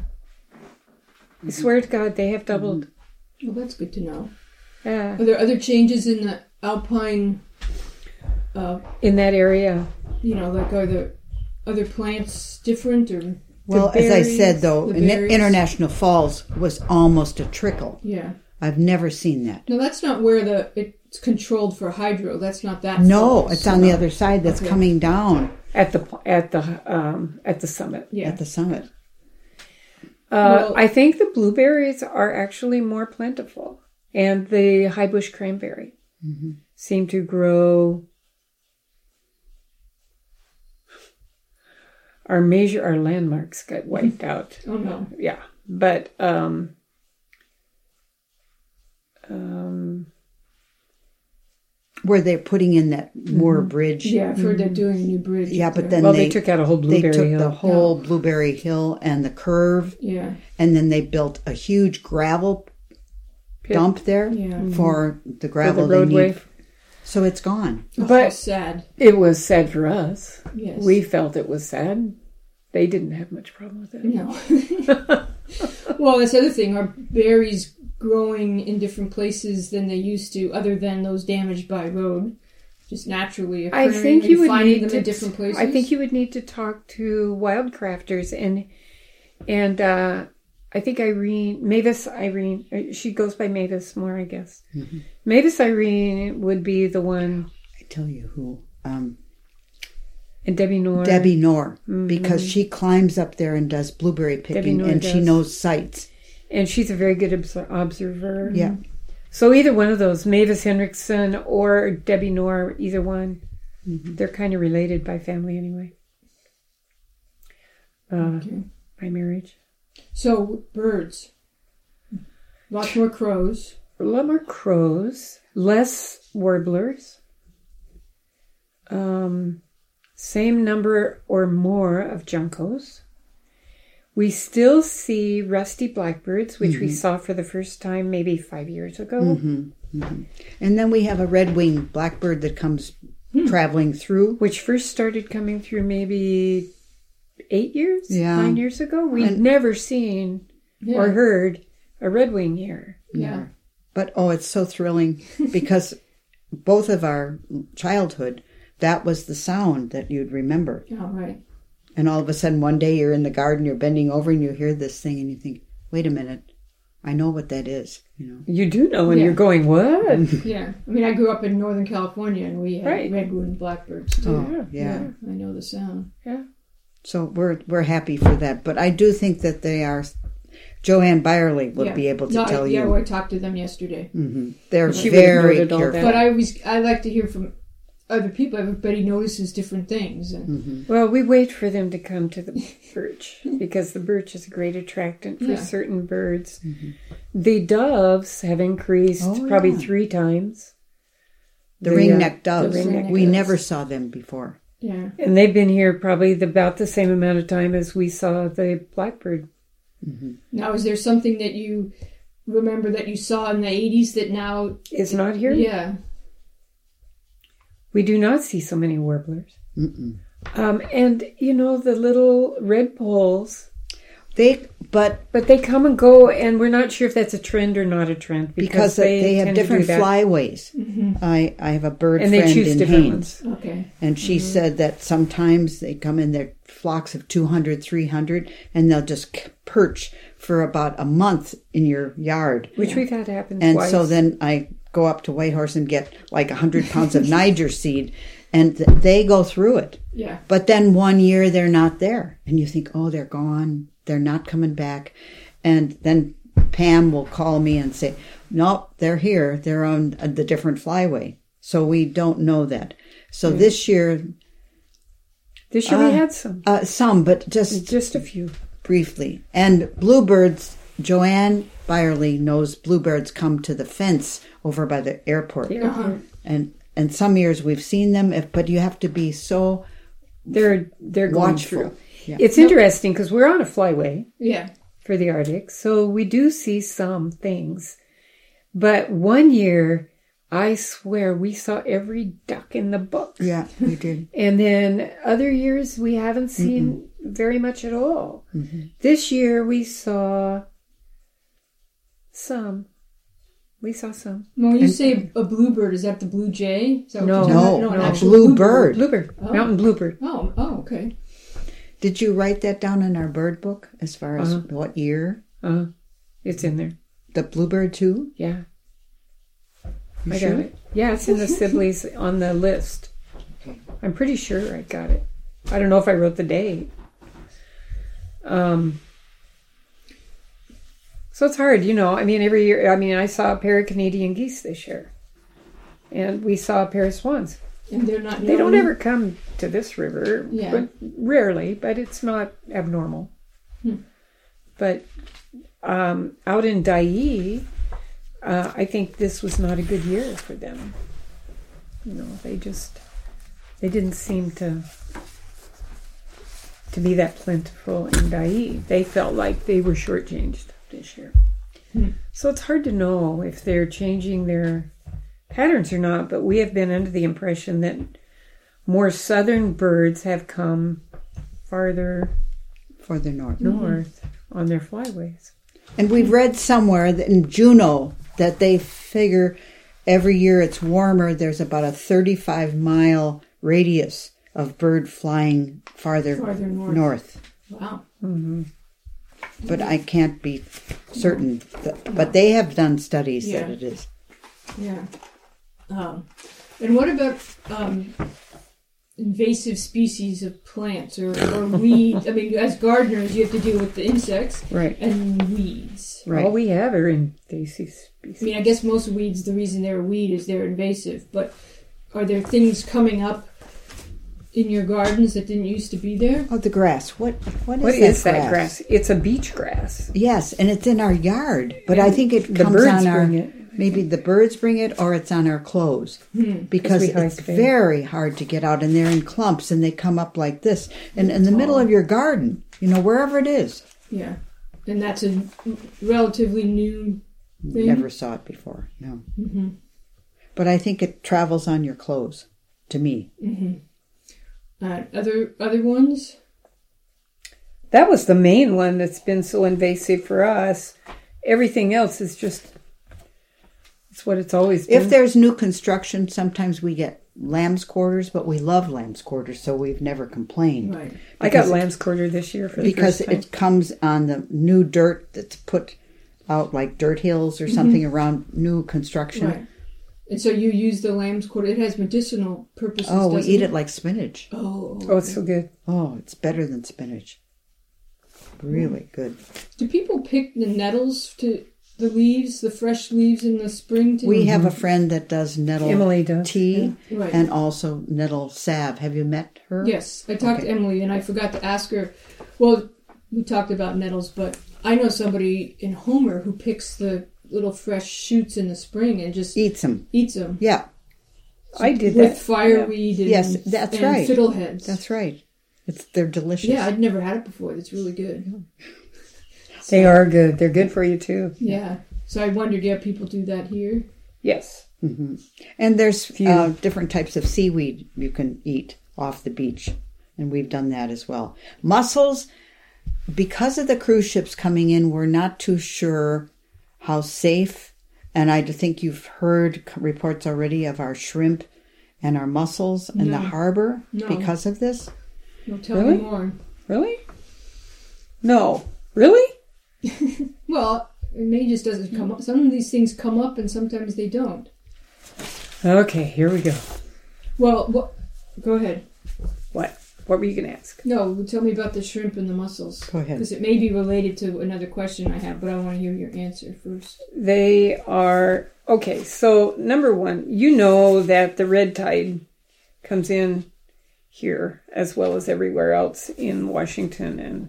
I swear to God, they have doubled. Well, that's good to know. Yeah. Are there other changes in the alpine... Uh, in that area? You know, like are there other plants different? Or Well, berries, as I said, though, the in berries? International Falls was almost a trickle. Yeah. I've never seen that. No, that's not where the it's controlled for hydro. That's not that. No, falls. it's on the other side. That's okay. coming down at the at the um, at the summit. Yeah, at the summit. Uh, well, I think the blueberries are actually more plentiful, and the high bush cranberry mm-hmm. seem to grow. Our major, our landmarks got wiped out. Oh no! Yeah, but um, um, where they're putting in that Moore Bridge. Yeah, I've heard they're doing a new bridge. Yeah, but then well, they, they took out a whole blueberry They took hill. the whole No. Blueberry Hill and the curve. Yeah, and then they built a huge gravel Pit. dump there yeah. for the gravel for the roadway. they need. So it's gone. Oh, But how sad. It was sad for us. Yes, We felt it was sad. They didn't have much problem with it. No. Well, that's the other thing. Are berries growing in different places than they used to, other than those damaged by road? Just naturally occurring. I think you would finding need them to, in different places. I think you would need to talk to wildcrafters and and uh, I think Irene Mavis Irene she goes by Mavis more, I guess. Mm-hmm. Mavis Irene would be the one. I tell you who. Um, and Debbie Knorr. Debbie Knorr, mm-hmm. because she climbs up there and does blueberry picking, and does. she knows sites. And she's a very good obs- observer. Yeah. So either one of those, Mavis Henriksen or Debbie Knorr, either one, mm-hmm. they're kind of related by family anyway. Uh, okay. By marriage. So, birds. Lots more crows. A lot more crows, less warblers. Um, same number or more of juncos. We still see rusty blackbirds, which mm-hmm. we saw for the first time maybe five years ago. Mm-hmm. Mm-hmm. And then we have a red-winged blackbird that comes hmm. traveling through. Which first started coming through maybe eight years, yeah. nine years ago. We'd and, never seen yeah. or heard a redwing here. Yeah. But, oh, it's so thrilling because both of our childhood, that was the sound that you'd remember. Oh, right. And all of a sudden, one day you're in the garden, you're bending over and you hear this thing and you think, wait a minute, I know what that is. You know, you do know, and yeah. you're going, what? Yeah. I mean, I grew up in Northern California and we had right. red-winged blackbirds too. Oh, yeah. yeah. I know the sound. Yeah. So we're we're happy for that. But I do think that they are... Joanne Byerly will yeah. be able to no, tell I, you. Yeah, well, I talked to them yesterday. Mm-hmm. They're she very careful. But I always I like to hear from other people. Everybody notices different things. And mm-hmm. Well, we wait for them to come to the birch because the birch is a great attractant for yeah. certain birds. Mm-hmm. The doves have increased oh, probably yeah. three times. The, the ring-necked doves. the ring-neck we doves. never saw them before. Yeah. And they've been here probably the, about the same amount of time as we saw the blackbird. Mm-hmm. Now, is there something that you remember that you saw in the eighties that now is not here? Yeah. We do not see so many warblers. Mm-mm. Um, and, you know, the little red poles, They, but but they come and go, and we're not sure if that's a trend or not a trend. because, Because, they, they have tend to different do that. flyways. Mm-hmm. I, I have a bird And friend they choose in different Haines. ones. Okay. And she Mm-hmm. said that sometimes they come in their flocks of two hundred, three hundred, and they'll just c- perch for about a month in your yard. Which Yeah. we've had happen And twice. so then I go up to Whitehorse and get like one hundred pounds of Niger seed, and th- they go through it. Yeah. But then one year they're not there. And you think, oh, they're gone. They're not coming back. And then Pam will call me and say, nope, they're here. They're on the different flyway. So we don't know that. So Mm. this year... This year uh, we had some. Uh, some, but just Just a few. briefly. And bluebirds, Joanne Byerly knows bluebirds come to the fence over by the airport. Yeah. Uh-huh. And and some years we've seen them, if, but you have to be so They're they're going watchful. through. Yeah. It's interesting because we're on a flyway Yeah. for the Arctic, so we do see some things. But one year, I swear, we saw every duck in the book. Yeah, we did. And then other years, we haven't seen mm-hmm. very much at all. Mm-hmm. This year, we saw some. We saw some. When you And- say a bluebird, is that the blue jay? Is that what No. you're talking No, about? no, an actual bluebird. Bluebird. Oh. Mountain bluebird. Oh, oh, okay. Did you write that down in our bird book as far as Uh-huh. what year? Uh, it's in there. The bluebird too? Yeah. You I sure? got it. Yeah, it's in the Sibley's on the list. I'm pretty sure I got it. I don't know if I wrote the date. Um, so it's hard, you know. I mean, every year, I mean, I saw a pair of Canadian geese this year. And we saw a pair of swans. And they're not. They don't known- ever come to this river. Yeah. But rarely, but it's not abnormal. Hmm. But um, out in Dai, uh, I think this was not a good year for them. You know, they just they didn't seem to to be that plentiful in Dai. They felt like they were shortchanged this year. Hmm. So it's hard to know if they're changing their patterns or not, but we have been under the impression that more southern birds have come farther Further north. north on their flyways. And we've read somewhere that in Juneau that they figure every year it's warmer, there's about a thirty-five mile radius of bird flying farther, Farther north. north. Wow. Mm-hmm. But I can't be certain. That, but they have done studies Yeah. that it is. Yeah. Um, and what about um, invasive species of plants or, or weeds? I mean, as gardeners, you have to deal with the insects Right. and weeds. Right. All we have are invasive species. I mean, I guess most weeds, the reason they're a weed is they're invasive. But are there things coming up in your gardens that didn't used to be there? Oh, the grass. What what is, What that, is grass? that grass? It's a beach grass. Yes, and it's in our yard. But I And think it the comes birds on our bring it. maybe the birds bring it or it's on our clothes. Hmm. Because we hike it's there. very hard to get out and they're in clumps and they come up like this. And in the middle of your garden, you know, wherever it is. Yeah. And that's a relatively new thing. Never saw it before. No. Mm-hmm. But I think it travels on your clothes, to me. Mm-hmm. Uh, other other ones? That was the main one that's been so invasive for us. Everything else is just, it's what it's always been. If there's new construction, sometimes we get lamb's quarters, but we love lamb's quarters, so we've never complained. Right. I got lamb's quarter this year for the Because first time. it comes on the new dirt that's put out like dirt hills or something mm-hmm. around new construction. Right. And so you use the lamb's quarter. It has medicinal purposes. Oh, we eat it? it like spinach. Oh, okay. Oh, it's so good. Oh, it's better than spinach. Really good. Do people pick the nettles to the leaves, the fresh leaves in the spring? To we mm-hmm. have a friend that does nettle Emily does. tea yeah. right. and also nettle salve. Have you met her? Yes, I talked okay. to Emily and I forgot to ask her. Well, we talked about nettles, but I know somebody in Homer who picks the little fresh shoots in the spring and just eats them. Eats them. Yeah, so I did with that. fireweed. Yeah. And, yes, that's and right. Fiddleheads. That's right. It's they're delicious. Yeah, I'd never had it before. It's really good. They so, are good. They're good for you too. Yeah. So I wondered, yeah, people do that here? Yes. Mm-hmm. And there's uh, different types of seaweed you can eat off the beach, and we've done that as well. Mussels, because of the cruise ships coming in, we're not too sure how safe. And I think you've heard reports already of our shrimp and our mussels in no. the harbor no. because of this. No, tell really? me more. Really? No. Really? Well, it may just doesn't come up. Some of these things come up and sometimes they don't. Okay, here we go. Well, what? Go ahead. What? What were you going to ask? No, tell me about the shrimp and the mussels. Go ahead. Because it may be related to another question I have, but I want to hear your answer first. They are... Okay, so number one, you know that the red tide comes in here as well as everywhere else in Washington, and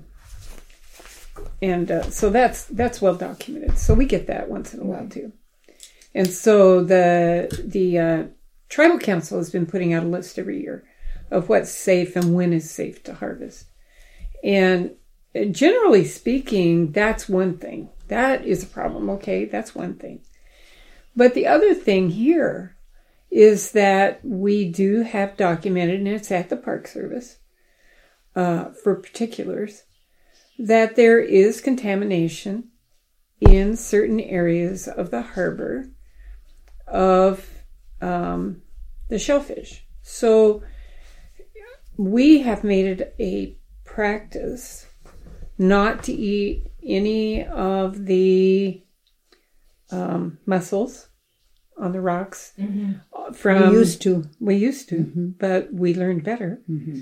and uh, so that's that's well documented. So we get that once in a while too. And so the the uh, Tribal Council has been putting out a list every year of what's safe and when is safe to harvest. And generally speaking, that's one thing. That is a problem. Okay, that's one thing. But the other thing here is that we do have documented, and it's at the Park Service uh, for particulars, that there is contamination in certain areas of the harbor of um, the shellfish. So we have made it a practice not to eat any of the um, mussels on the rocks. Mm-hmm. From we used to. We used to, mm-hmm. but we learned better. Mm-hmm.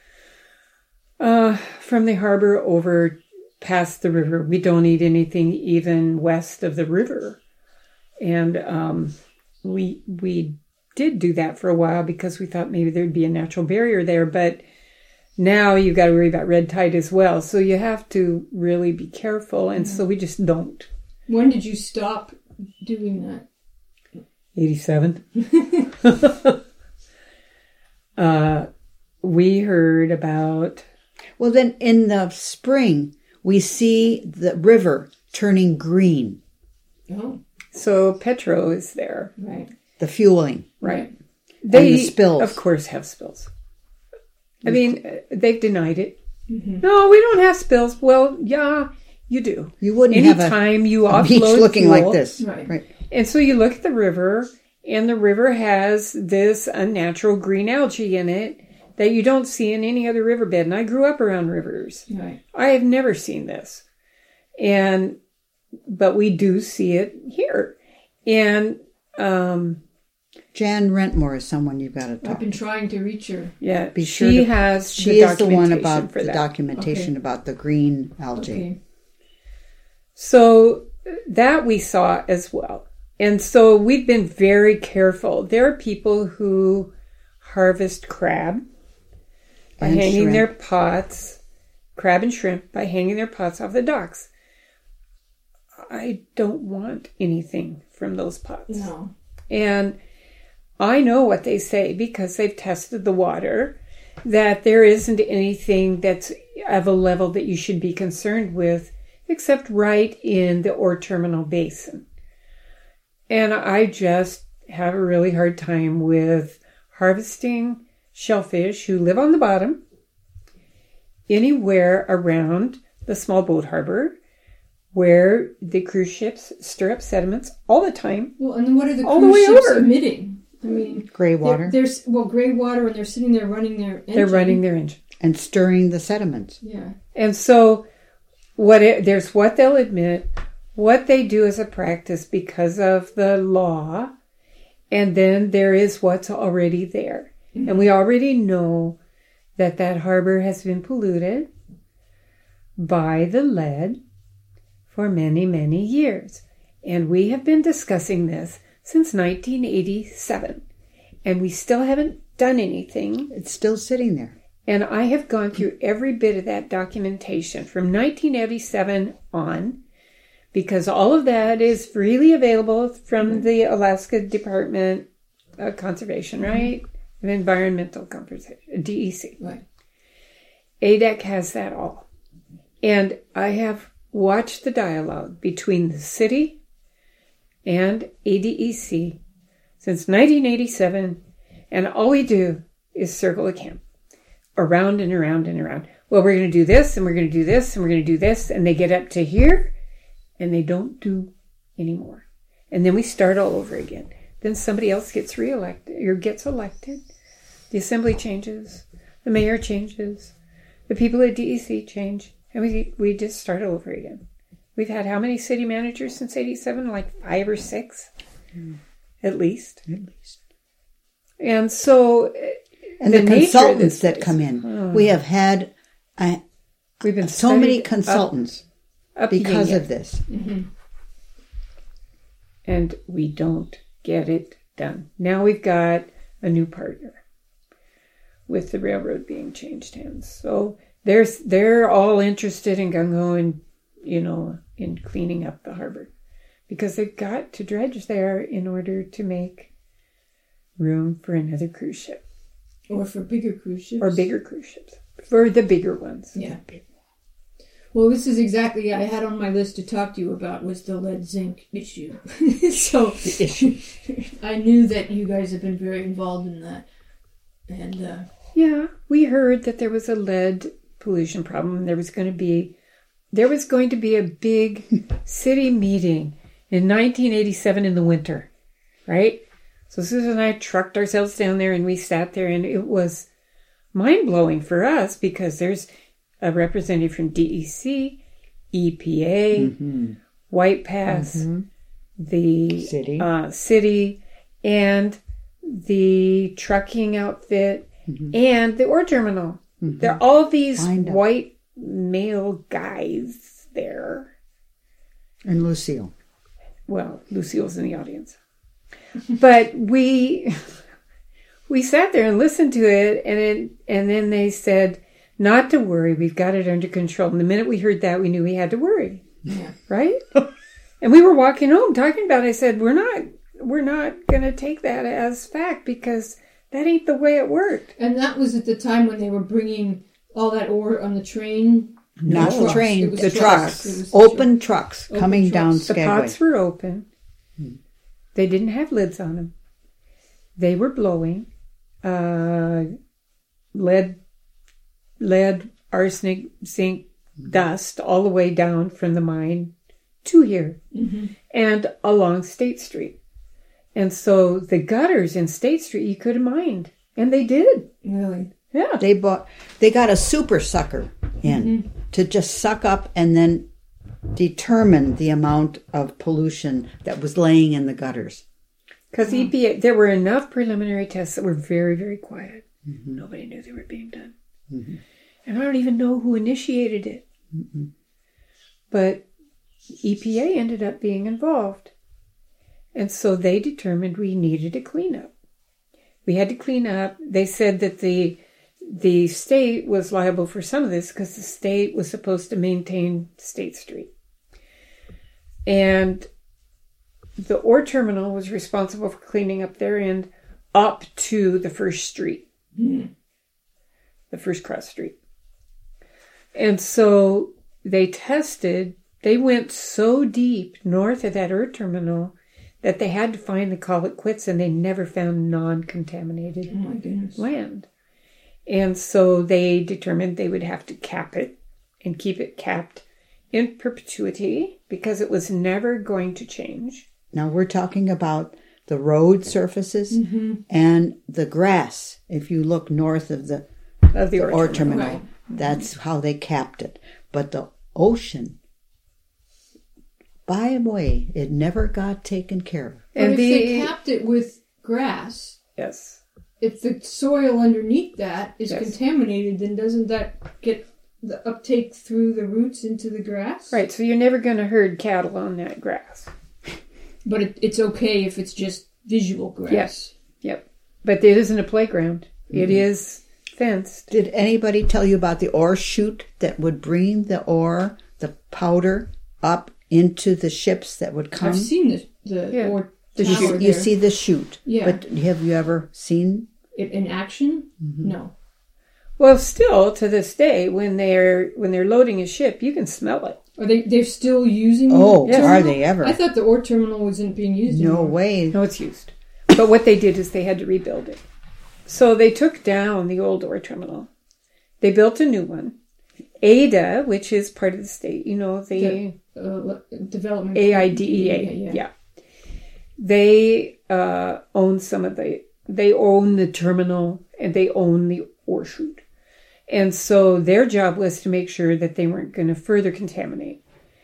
Uh, from the harbor over past the river. We don't eat anything even west of the river. And um, we we did do that for a while because we thought maybe there'd be a natural barrier there. But now you've got to worry about red tide as well. So you have to really be careful. And mm-hmm. so we just don't. When did you stop doing that? eighty-seven. uh, we heard about... Well, then in the spring, we see the river turning green. Oh. So Petro is there. Right. The fueling. Right. They, and the spills. Of course, have spills. I mean, they've denied it. Mm-hmm. No, we don't have spills. Well, yeah, you do. You wouldn't Anytime have a, you a beach offload looking fuel, like this. Right. Right. And so you look at the river, and the river has this unnatural green algae in it that you don't see in any other riverbed. And I grew up around rivers. Right. I have never seen this. And, but we do see it here. And, um, Jan Rentmore is someone you've got to talk I've been trying to reach her. Yeah, Be she sure to, has She the is the one about for the that. documentation Okay. about the green algae. Okay. So that we saw as well. And so we've been very careful. There are people who harvest crab by And hanging shrimp. their pots, crab and shrimp, by hanging their pots off the docks. I don't want anything from those pots. No. And I know what they say because they've tested the water, that there isn't anything that's of a level that you should be concerned with except right in the Ore Terminal Basin. And I just have a really hard time with harvesting shellfish who live on the bottom anywhere around the small boat harbor where the cruise ships stir up sediments all the time. Well, and then what are the all the cruise way ships over. emitting? I mean, Gray water. They're, they're well, gray water, and they're sitting there running their engine. They're running their engine. And stirring the sediments. Yeah. And so what it, there's what they'll admit, what they do as a practice because of the law, and then there is what's already there. Mm-hmm. And we already know that that harbor has been polluted by the lead for many, many years. And we have been discussing this since nineteen eighty-seven. And we still haven't done anything. It's still sitting there. And I have gone through every bit of that documentation from nineteen eighty-seven on, because all of that is freely available from the Alaska Department of Conservation, right? Of Environmental Conservation, D E C. Right. A D E C has that all. And I have watched the dialogue between the city and A D E C since nineteen eighty-seven, and all we do is circle the camp. Around and around and around. Well, we're going to do this, and we're going to do this, and we're going to do this, and they get up to here, and they don't do anymore. And then we start all over again. Then somebody else gets reelected, or gets elected. The assembly changes. The mayor changes. The people at D E C change. And we we just start over again. We've had how many city managers since eighty-seven? Like five or six? Mm. At least. At least. And so... And the, the consultants that come in. Oh. We have had uh, We've been so many consultants up, up because of this. Mm-hmm. And we don't get it done. Now we've got a new partner with the railroad being changed hands. So they're, they're all interested in gung-ho and, you know, in cleaning up the harbor. Because they've got to dredge there in order to make room for another cruise ship. Or for bigger cruise ships. Or bigger cruise ships. For the bigger ones. Yeah. Well, this is exactly I had on my list to talk to you about was the lead zinc issue. so the issue. I knew that you guys have been very involved in that. And uh, yeah, we heard that there was a lead pollution problem. There was going to be there was going to be a big city meeting in nineteen eighty-seven in the winter, right? So Susan and I trucked ourselves down there, and we sat there, and it was mind-blowing for us because there's a representative from D E C, E P A, mm-hmm. White Pass, mm-hmm. the city. Uh, city, and the trucking outfit, mm-hmm. and the ore terminal. Mm-hmm. There are all these white male guys there. And Lucille. Well, Lucille's in the audience. But we we sat there and listened to it, and it, and then they said, not to worry, we've got it under control. And the minute we heard that, we knew we had to worry. Yeah. Right? And we were walking home talking about it. I said, we're not we're not going to take that as fact because that ain't the way it worked. And that was at the time when they were bringing all that ore on the train. Not the train, the trucks. trucks. Open trucks Open coming trucks. down The Skagway. pots were open. Hmm. They didn't have lids on them. They were blowing uh, lead, lead, arsenic, zinc, mm-hmm. dust all the way down from the mine to here mm-hmm. and along State Street. And so the gutters in State Street you could have mined. And they did. Really? Yeah. They bought. They got a super sucker in mm-hmm. to just suck up and then determine the amount of pollution that was laying in the gutters. Because E P A, there were enough preliminary tests that were very, very quiet. Mm-hmm. Nobody knew they were being done. Mm-hmm. And I don't even know who initiated it. Mm-hmm. But E P A ended up being involved. And so they determined we needed a cleanup. We had to clean up. They said that the the state was liable for some of this because the state was supposed to maintain State Street. And the ore terminal was responsible for cleaning up their end up to the first street. Mm. The first cross street. And so they tested, they went so deep north of that ore terminal that they had to finally call it quits, and they never found non-contaminated Oh my goodness. land. And so they determined they would have to cap it and keep it capped in perpetuity because it was never going to change. Now we're talking about the road surfaces Mm-hmm. and the grass. If you look north of the Of the ore ore terminal, Right. that's how they capped it. But the ocean, by the way, it never got taken care of. But And if the they capped it with grass, yes, if the soil underneath that is Yes. contaminated, then doesn't that get the uptake through the roots into the grass? right. So you're never going to herd cattle on that grass. But it, it's okay if it's just visual grass. Yes. Yep. But it isn't a playground. It is fenced. Did anybody tell you about the ore chute that would bring the ore, the powder, up into the ships that would come? I've seen the the Yeah. or The tower chute. You there. see the chute. Yeah. But have you ever seen? it in action? No. Well, still to this day, when they're when they're loading a ship, you can smell it. Are they? They're still using? Oh, the are terminal? they ever? I thought the ore terminal wasn't being used No anymore. way. No, it's used. But what they did is they had to rebuild it. So they took down the old ore terminal. They built a new one. Ada, which is part of the state, you know, the Uh, development. A I D E A. Yeah, yeah. Yeah. They uh, own some of the, they own the terminal and they own the ore chute. And so their job was to make sure that they weren't going to further contaminate.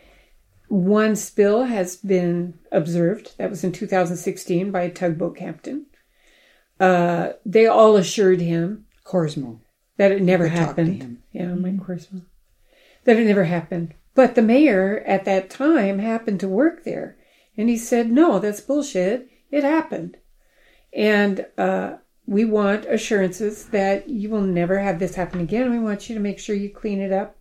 One spill has been observed. That was in two thousand sixteen by a tugboat captain. Uh, they all assured him Corsmo. that it never We talked to happened. him. Yeah, Mike Corsmo. That it never happened. But the mayor at that time happened to work there. And he said, no, that's bullshit. It happened. And uh, we want assurances that you will never have this happen again. We want you to make sure you clean it up.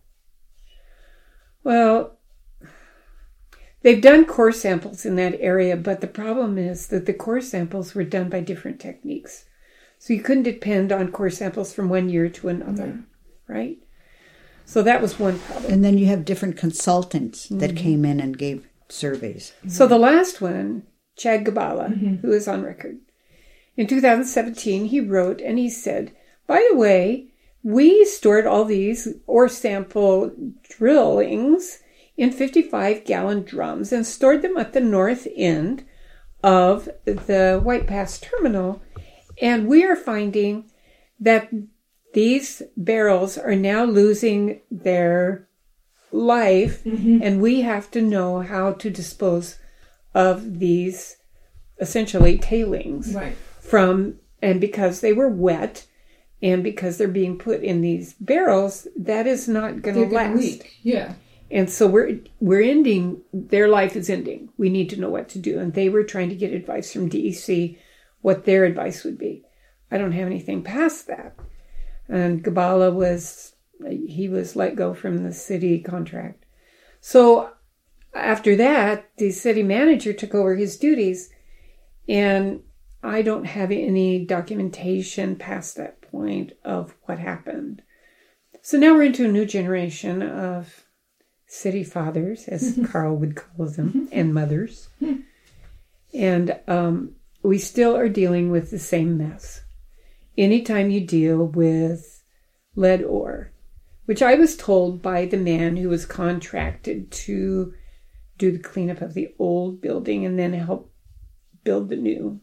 Well, they've done core samples in that area, but the problem is that the core samples were done by different techniques. So you couldn't depend on core samples from one year to another, right? So that was one problem. And then you have different consultants that came in and gave surveys. So the last one, Chad Gabala, who is on record, in two thousand seventeen, he wrote and he said, by the way, we stored all these ore sample drillings in fifty-five gallon drums and stored them at the north end of the White Pass terminal. And we are finding that these barrels are now losing their life, and we have to know how to dispose of these essentially tailings Right. from, and because they were wet and because they're being put in these barrels, that is not going They're to gonna last. leak. Yeah. And so we're we're ending, their life is ending. We need to know what to do. And they were trying to get advice from D E C, what their advice would be. I don't have anything past that. And Gabala was, he was let go from the city contract. So after that, the city manager took over his duties, and I don't have any documentation past that point of what happened. So now we're into a new generation of city fathers, as Carl would call them, and mothers. And um, we still are dealing with the same mess. Anytime you deal with lead ore, which I was told by the man who was contracted to do the cleanup of the old building and then help build the new.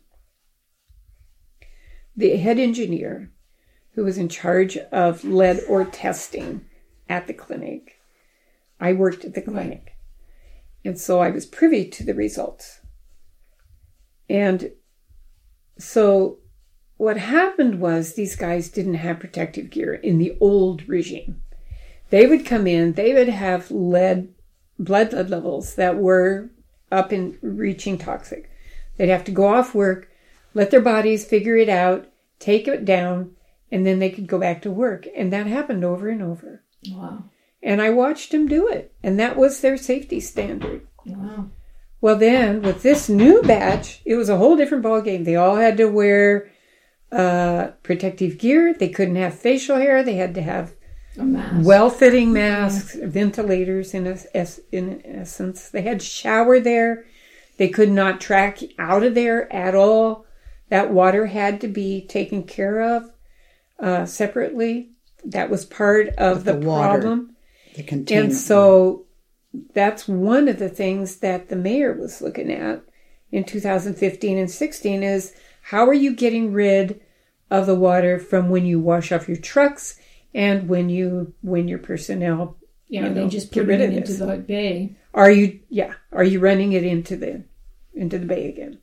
The head engineer who was in charge of lead ore testing at the clinic, I worked at the clinic. And so I was privy to the results. And so what happened was these guys didn't have protective gear in the old regime. They would come in, they would have lead, blood lead levels that were up in reaching toxic. They'd have to go off work, let their bodies figure it out, take it down, and then they could go back to work. And that happened over and over. Wow. And I watched them do it. And that was their safety standard. Wow. Well, then with this new batch, it was a whole different ballgame. They all had to wear uh, protective gear. They couldn't have facial hair. They had to have A mask. well-fitting masks, ventilators in, es- in essence. They had to shower there. They could not track out of there at all. That water had to be taken care of uh, separately. That was part of the, the water, problem. The containment. And so that's one of the things that the mayor was looking at in two thousand fifteen and sixteen is how are you getting rid of the water from when you wash off your trucks and when you when your personnel yeah you they know, just get put rid it of into this. the bay. Are you yeah are you running it into the into the bay again?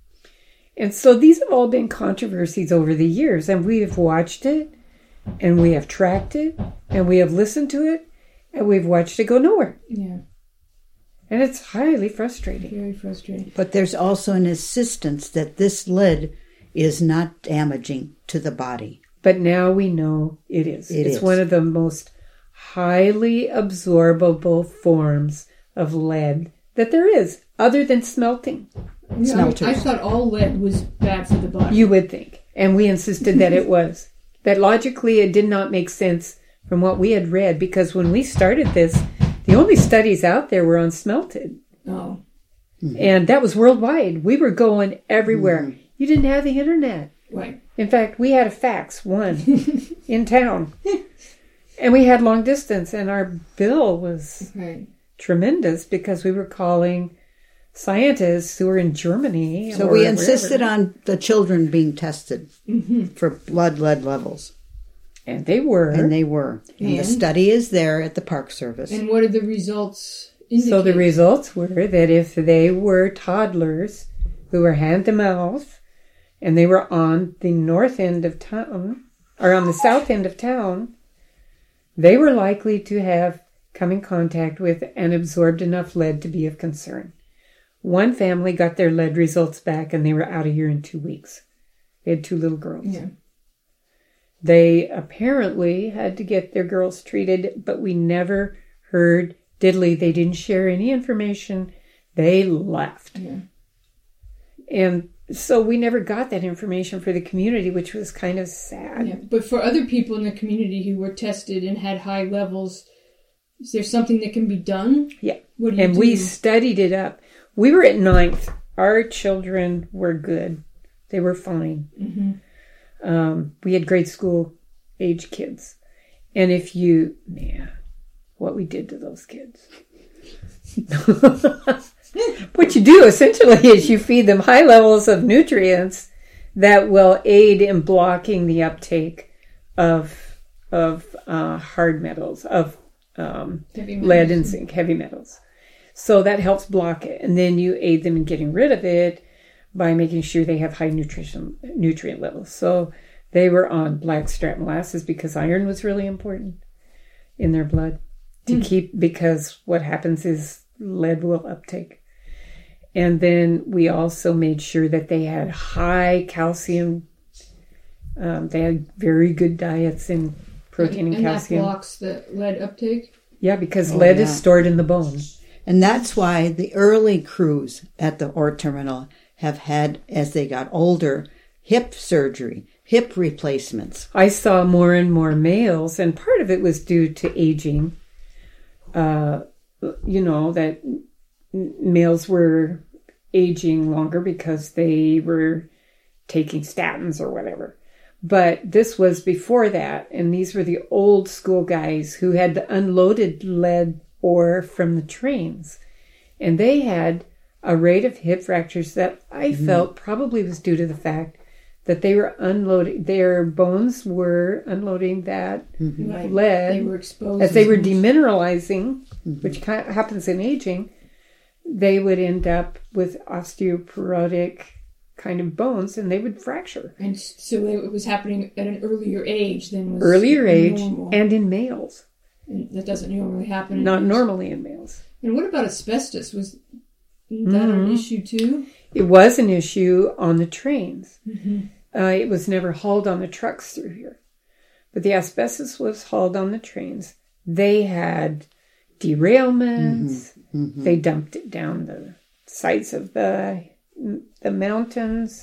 And so these have all been controversies over the years, and we have watched it, and we have tracked it, and we have listened to it, and we've watched it go nowhere. Yeah. And it's highly frustrating. Very frustrating. But there's also an insistence that this lead is not damaging to the body. But now we know it is. It it's is. one of the most highly absorbable forms of lead that there is, other than smelting. Yeah, Smelters. I, I thought all lead was bad for the body. You would think. And we insisted that it was. That logically it did not make sense from what we had read, because when we started this, the only studies out there were on smelted. Oh. Mm-hmm. And that was worldwide. We were going everywhere. Mm-hmm. You didn't have the internet. Right. In fact, we had a fax, one, in town. And we had long distance, and our bill was Right. tremendous because we were calling scientists who were in Germany. So or we insisted wherever. on the children being tested Mm-hmm. for blood lead levels. And they were. And they were. And, And? the study is there at the Park Service. And what did the results indicate? So the results were that if they were toddlers who were hand to mouth and they were on the north end of town or on the south end of town, they were likely to have come in contact with and absorbed enough lead to be of concern. One family got their lead results back and they were out of here in two weeks. They had two little girls. Yeah. They apparently had to get their girls treated, but we never heard diddly. They didn't share any information. They left. Yeah. And so we never got that information for the community, which was kind of sad. Yeah. But for other people in the community who were tested and had high levels, is there something that can be done? Yeah. What do you And do? we studied it up. We were at ninth. Our children were good. They were fine. Mm-hmm. Um, we had grade school age kids. And if you, man, what we did to those kids. What you do essentially is you feed them high levels of nutrients that will aid in blocking the uptake of of uh, hard metals, of um, lead and zinc, heavy metals. So that helps block it. And then you aid them in getting rid of it by making sure they have high nutrition nutrient levels. So they were on blackstrap molasses because iron was really important in their blood to mm. keep, because what happens is lead will uptake. And then we also made sure that they had high calcium. Um, they had very good diets in protein and, and calcium. And that blocks the lead uptake? Yeah, because oh, lead yeah. is stored in the bone. And that's why the early crews at the ore terminal have had, as they got older, hip surgery, hip replacements. I saw more and more males, and part of it was due to aging. Uh, you know, that males were aging longer because they were taking statins or whatever. But this was before that, and these were the old school guys who had the unloaded lead ore from the trains. And they had a rate of hip fractures that I mm-hmm. felt probably was due to the fact that they were unloading, their bones were unloading that mm-hmm. right. lead. They were exposed. As they were demineralizing, mm-hmm. which kind of happens in aging, they would end up with osteoporotic kind of bones, and they would fracture. And so it was happening at an earlier age than was Earlier age, normal. and in males. And that doesn't normally happen. Not in normally in males. And what about asbestos? Was that mm-hmm. an issue too? It was an issue on the trains. Mm-hmm. Uh, it was never hauled on the trucks through here. But the asbestos was hauled on the trains. They had derailments. Mm-hmm. Mm-hmm. They dumped it down the sides of the the mountains.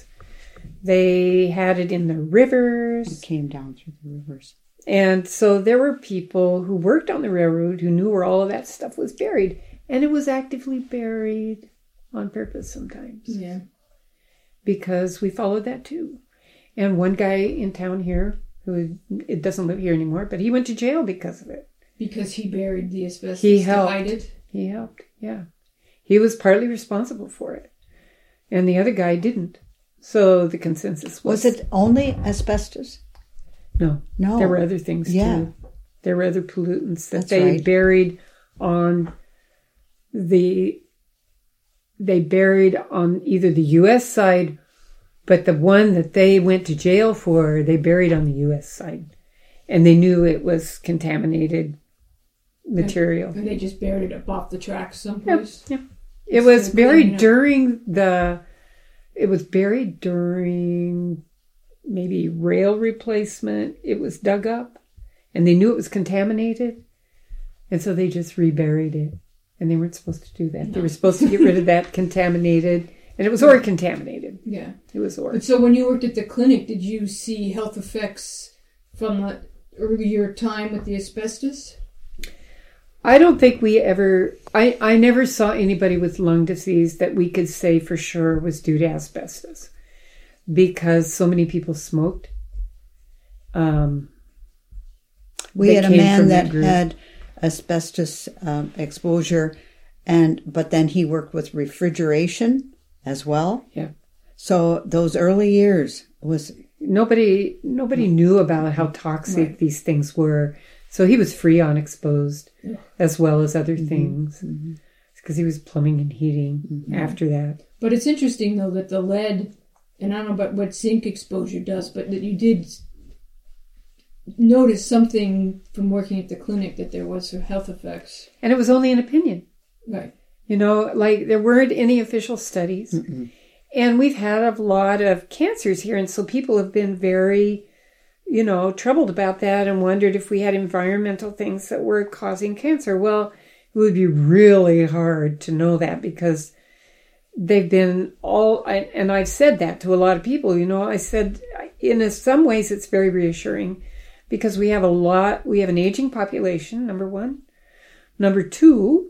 They had it in the rivers. It came down through the rivers. And so there were people who worked on the railroad who knew where all of that stuff was buried. And it was actively buried on purpose sometimes. Yeah. Because we followed that too. And one guy in town here, who it doesn't live here anymore, but he went to jail because of it. Because he buried the asbestos He to helped. hide it? He helped, yeah. He was partly responsible for it. And the other guy didn't. So the consensus was... Was it only asbestos? No. No. There were other things Yeah. too. There were other pollutants that That's they right. buried on the... They buried on either the U S side, but the one that they went to jail for, they buried on the U S side. And they knew it was contaminated material. And they just buried it up off the tracks someplace? Yep. It Instead was of cleaning buried up. during the... It was buried during maybe rail replacement. It was dug up, and they knew it was contaminated, and so they just reburied it. And they weren't supposed to do that. No. They were supposed to get rid of that contaminated, and it was ore contaminated. Yeah. It was ore. But so when you worked at the clinic, did you see health effects from the earlier time with the asbestos? I don't think we ever, I, I never saw anybody with lung disease that we could say for sure was due to asbestos because so many people smoked. Um, We that had a came man from that group. had asbestos um, exposure, and but then he worked with refrigeration as well. Yeah. So those early years was Nobody, nobody knew about how toxic Right. these things were. So he was freon exposed Yeah. as well as other Mm-hmm. things because he was plumbing and heating Mm-hmm. after that. But it's interesting, though, that the lead, and I don't know about what zinc exposure does, but that you did notice something from working at the clinic that there was some health effects. And it was only an opinion. Right. You know, like there weren't any official studies. Mm-mm. And we've had a lot of cancers here. And so people have been very, you know, troubled about that and wondered if we had environmental things that were causing cancer. Well, it would be really hard to know that because they've been all, and I've said that to a lot of people, you know, I said in some ways it's very reassuring because we have a lot, we have an aging population, number one. Number two,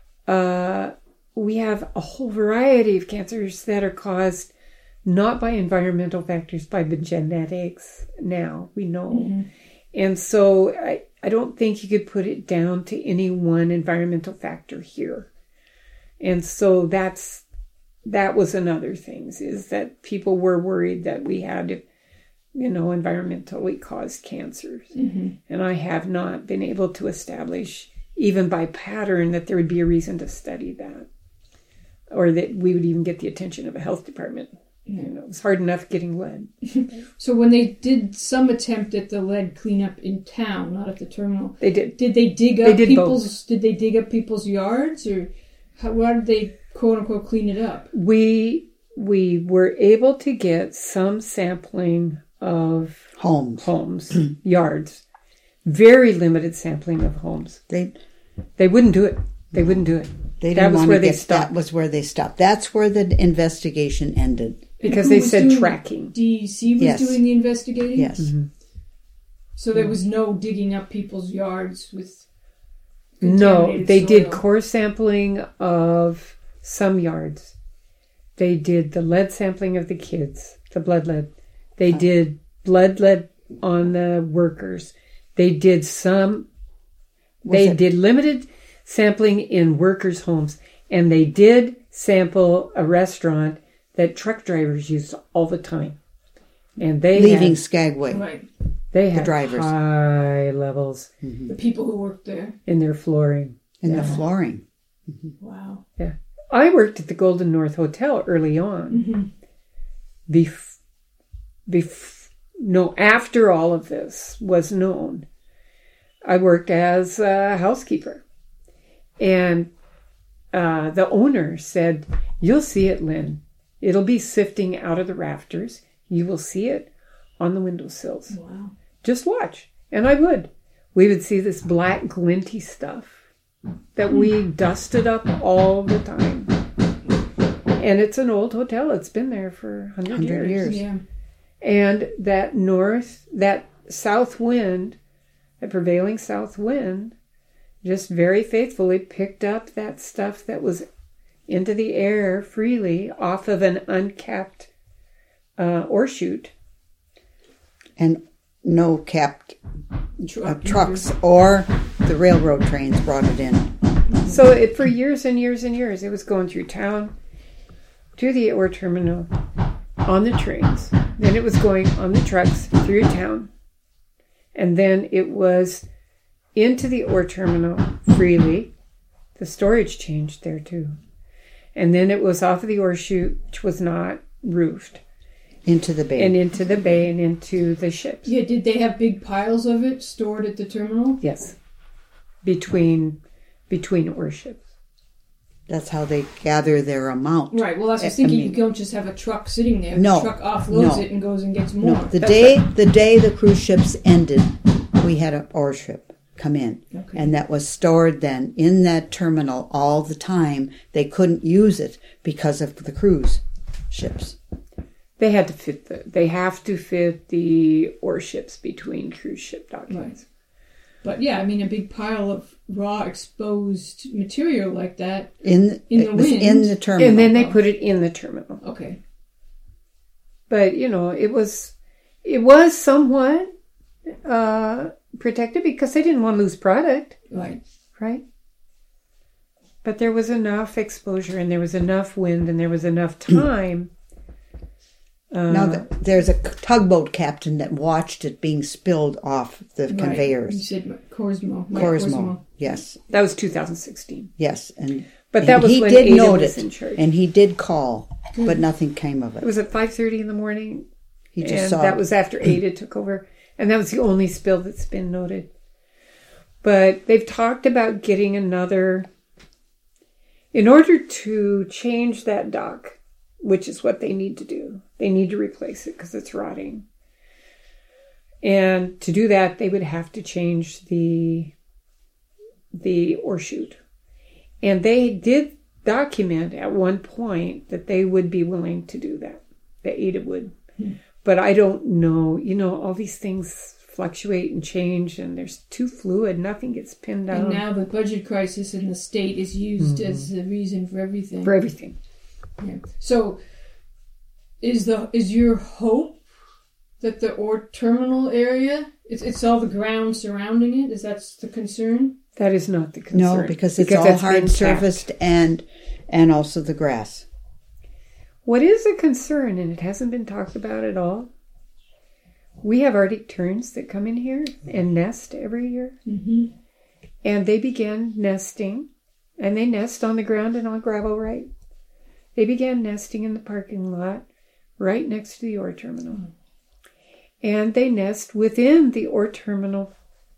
uh, we have a whole variety of cancers that are caused not by environmental factors, by the genetics now, we know. Mm-hmm. And so I, I don't think you could put it down to any one environmental factor here. And so that's, that was another thing, is that people were worried that we had, you know, environmentally caused cancers. Mm-hmm. And I have not been able to establish, even by pattern, that there would be a reason to study that. Or that we would even get the attention of a health department. You know, it's hard enough getting lead. So when they did some attempt at the lead cleanup in town, not at the terminal, They did. did they dig They up did people's? both. Did they dig up people's yards, or how, how did they quote unquote clean it up? We we were able to get some sampling of homes. homes, yards. Very limited sampling of homes. They They wouldn't do it. They wouldn't do it. they That didn't was want where to they get, stopped. That was where they stopped. That's where the investigation ended. Because And who they was said doing- tracking. D E C was Yes. doing the investigating? Yes. Mm-hmm. So there was no digging up people's yards with No, contaminated they did soil. core sampling of some yards. They did the lead sampling of the kids, the blood lead. They Huh. did blood lead on the workers. They did some, Was they it- did limited sampling in workers' homes. And they did sample a restaurant that truck drivers used all the time. And they Leaving had, Skagway. Right. they had drivers. high levels The people who worked there. in their flooring. In Yeah. the flooring. Wow. I worked at the Golden North Hotel early on. Mm-hmm. Bef- bef- no, after all of this was known, I worked as a housekeeper. And uh, the owner said, "You'll see it, Lynn. It'll be sifting out of the rafters. You will see it on the windowsills. Wow. Just watch." And I would. We would see this black glinty stuff that we dusted up all the time. And it's an old hotel. It's been there for one hundred, one hundred years. years. Yeah. And that north, that south wind, that prevailing south wind, just very faithfully picked up that stuff that was into the air freely off of an uncapped uh, ore chute. And no capped Truck. uh, trucks or the railroad trains brought it in. So it, for years and years and years, it was going through town to the ore terminal on the trains. Then it was going on the trucks through town. And then it was into the ore terminal freely. The storage changed there too. And then it was off of the ore chute, which was not roofed. Into the bay. And into the bay and into the ships. Yeah, did they have big piles of it stored at the terminal? Yes. Between between ore ships. That's how they gather their amount. Right, well, that's what I was I thinking. mean- You don't just have a truck sitting there. No, The truck offloads no. it and goes and gets more. No, the That's day the day the cruise ships ended, we had an ore ship come in, Okay. and that was stored then in that terminal all the time. They couldn't use it because of the cruise ships. They had to fit the they have to fit the ore ships between cruise ship dockyards. But yeah, I mean, a big pile of raw exposed material like that. In, In it the was wind. in the terminal. And then they put it in the terminal. Okay. But you know, it was it was somewhat uh, protected because they didn't want to lose product, Right. right? But there was enough exposure and there was enough wind and there was enough time. Uh, now the, there's a tugboat captain that watched it being spilled off the Right. You conveyors. said Corsmo. Mike Corsmo, yes, that was two thousand sixteen. yes, and But and that was he when did Ada note was it, in charge. and he did call, but nothing came of It it. was at five thirty in the morning. He just and saw that it. was after Ada took over. And that was the only spill that's been noted. But they've talked about getting another... In order to change that dock, which is what they need to do, they need to replace it because it's rotting. And to do that, they would have to change the, the ore chute. And they did document at one point that they would be willing to do that. That Ada would. Hmm. But I don't know. You know, all these things fluctuate and change, and they're too fluid. Nothing gets pinned down. And now the budget crisis in the state is used as the reason for everything. For everything. Yeah. So, is the is your hope that the ore terminal area, it's it's all the ground surrounding it? Is that the concern? That is not the concern. No, because it's Because all that's been hard tapped. surfaced and and also the grass. What is a concern, and it hasn't been talked about at all, we have Arctic terns that come in here and nest every year. Mm-hmm. And they began nesting, and they nest on the ground and on gravel, right? They began nesting in the parking lot right next to the ore terminal. And they nest within the ore terminal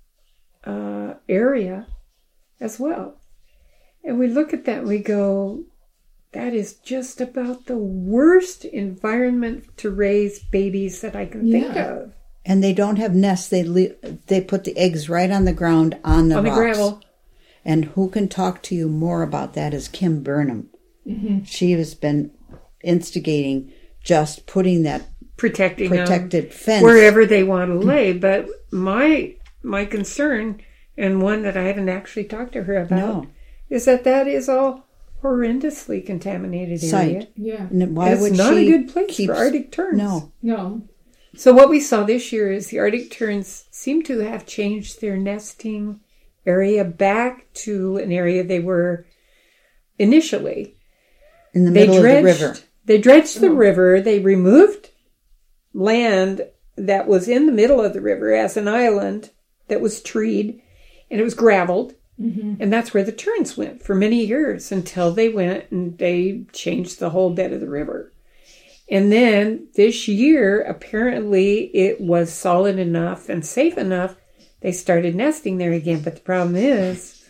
uh, area as well. And we look at that and we go, that is just about the worst environment to raise babies that I can think Yeah. of. And they don't have nests. They le- they put the eggs right on the ground on the On the rocks. gravel. And who can talk to you more about that is Kim Burnham. Mm-hmm. She has been instigating just putting that Protecting them. protected fence. Wherever they want to lay. But my my concern, and one that I haven't actually talked to her about, No. is that that is all horrendously contaminated area. Site. Yeah. And why It's would not she a good place keep- for Arctic terns. No. No. So what we saw this year is the Arctic terns seem to have changed their nesting area back to an area they were initially. In the They middle dredged, of the river. They dredged the Oh. river. They removed land that was in the middle of the river as an island that was treed, and it was graveled. Mm-hmm. And that's where the terns went for many years until they went and they changed the whole bed of the river. And then this year, apparently it was solid enough and safe enough, they started nesting there again. But the problem is,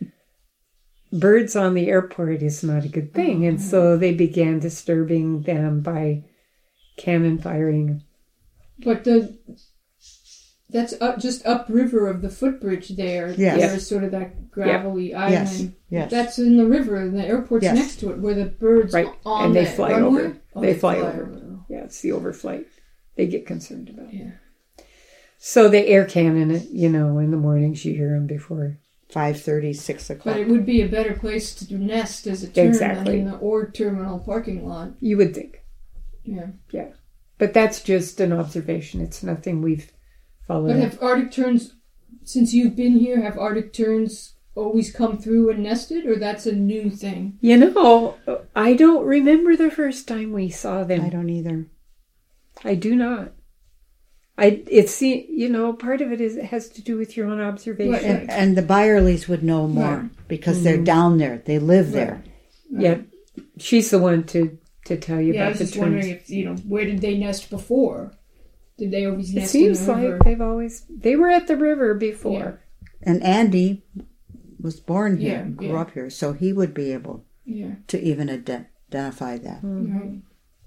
birds on the airport is not a good thing. And so they began disturbing them by cannon firing. But the that's up just upriver of the footbridge there. Yes. There's sort of that gravelly Yes. island. Yes. That's in the river, and the airport's Yes. next to it, where the birds Right. on And they the fly runway? over. Oh, They fly over. Yeah, it's the overflight they get concerned about. Yeah. So they air cannon it, you know, in the mornings you hear them before five thirty, six o'clock. But it would be a better place to nest as a term Exactly. than in the ore terminal parking lot. You would think. Yeah. Yeah. But that's just an observation. It's nothing we've followed. But up. have Arctic terns, since you've been here, have Arctic terns always come through and nested, or that's a new thing? You know, I don't remember the first time we saw them. I don't either. I do not. I it's you know, part of it is it has to do with your own observation. Right. And, and the Byerleys would know more Right. because Mm-hmm. they're down there. They live there. Yeah, she's the one to to tell you Yeah, I about was the just terms. wondering if, you know, where did they nest before? Did they always It nest seems in the like river? they've always they were at the river before. And Andy was born here, Yeah, and grew yeah. up here, so he would be able Yeah. to even ident- identify that. Right.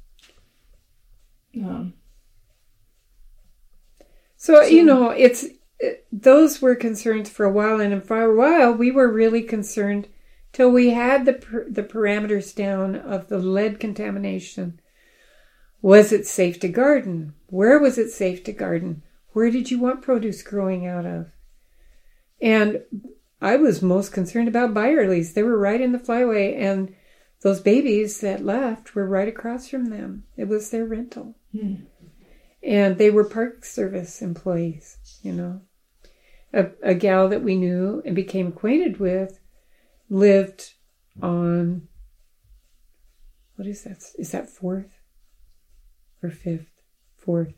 Um, So, you know, it's it, those were concerns for a while, and for a while we were really concerned till we had the per, the parameters down of the lead contamination. Was it safe to garden? Where was it safe to garden? Where did you want produce growing out of? And I was most concerned about Byerleys. They were right in the flyway, and those babies that left were right across from them. It was their rental. hmm. And they were Park Service employees, you know. A, a gal that we knew and became acquainted with lived on, what is that? Is that fourth or fifth? Fourth.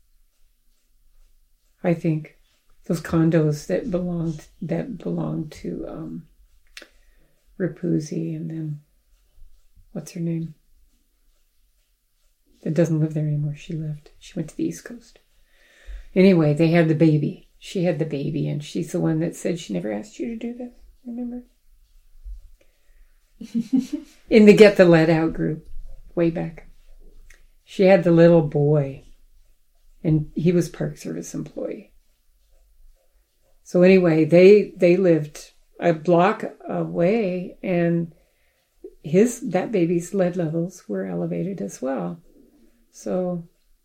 I think. Those condos that belonged that belonged to um, Rapuzzi, and then, what's her name? That doesn't live there anymore. She left. She went to the East Coast. Anyway, they had the baby. She had the baby, and she's the one that said she never asked you to do this. Remember? In the Get the Lead Out group, way back. She had the little boy, and he was Park Service employee. So anyway, they they lived a block away, and his that baby's lead levels were elevated as well. So,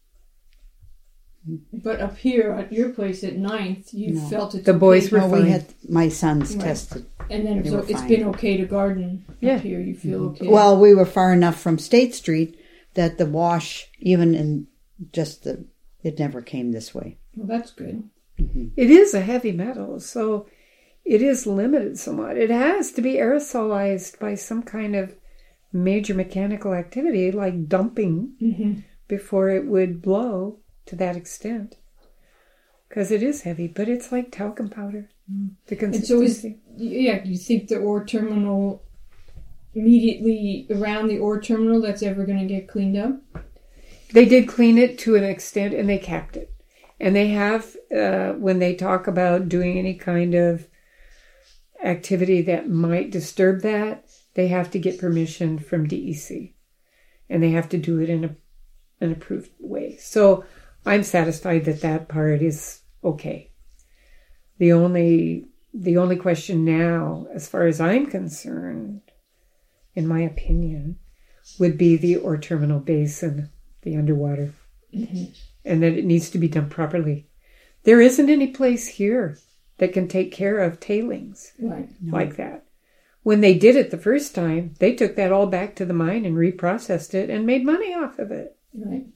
But up here at your place at Ninth, you No. felt it. The boys were No, fine. we had my sons Right. tested. and then they so were it's fine. been okay to garden Yeah. up here. You feel okay? Well, we were far enough from State Street that the wash, even in just the, it never came this way. Well, that's good. it is a heavy metal, so it is limited somewhat. It has to be aerosolized by some kind of major mechanical activity, like dumping, Mm-hmm. before it would blow to that extent. Because it is heavy, but it's like talcum powder. The And so is consistency. yeah. You think the ore terminal immediately around the ore terminal that's ever going to get cleaned up? They did clean it to an extent, and they capped it. And they have, uh, when they talk about doing any kind of activity that might disturb that, they have to get permission from D E C. And they have to do it in a, an approved way. So I'm satisfied that that part is okay. The only, the only question now, as far as I'm concerned, in my opinion, would be the ore terminal basin, the underwater. Mm-hmm. And that it needs to be done properly. There isn't any place here that can take care of tailings Right. like that. When they did it the first time, they took that all back to the mine and reprocessed it and made money off of it. Right.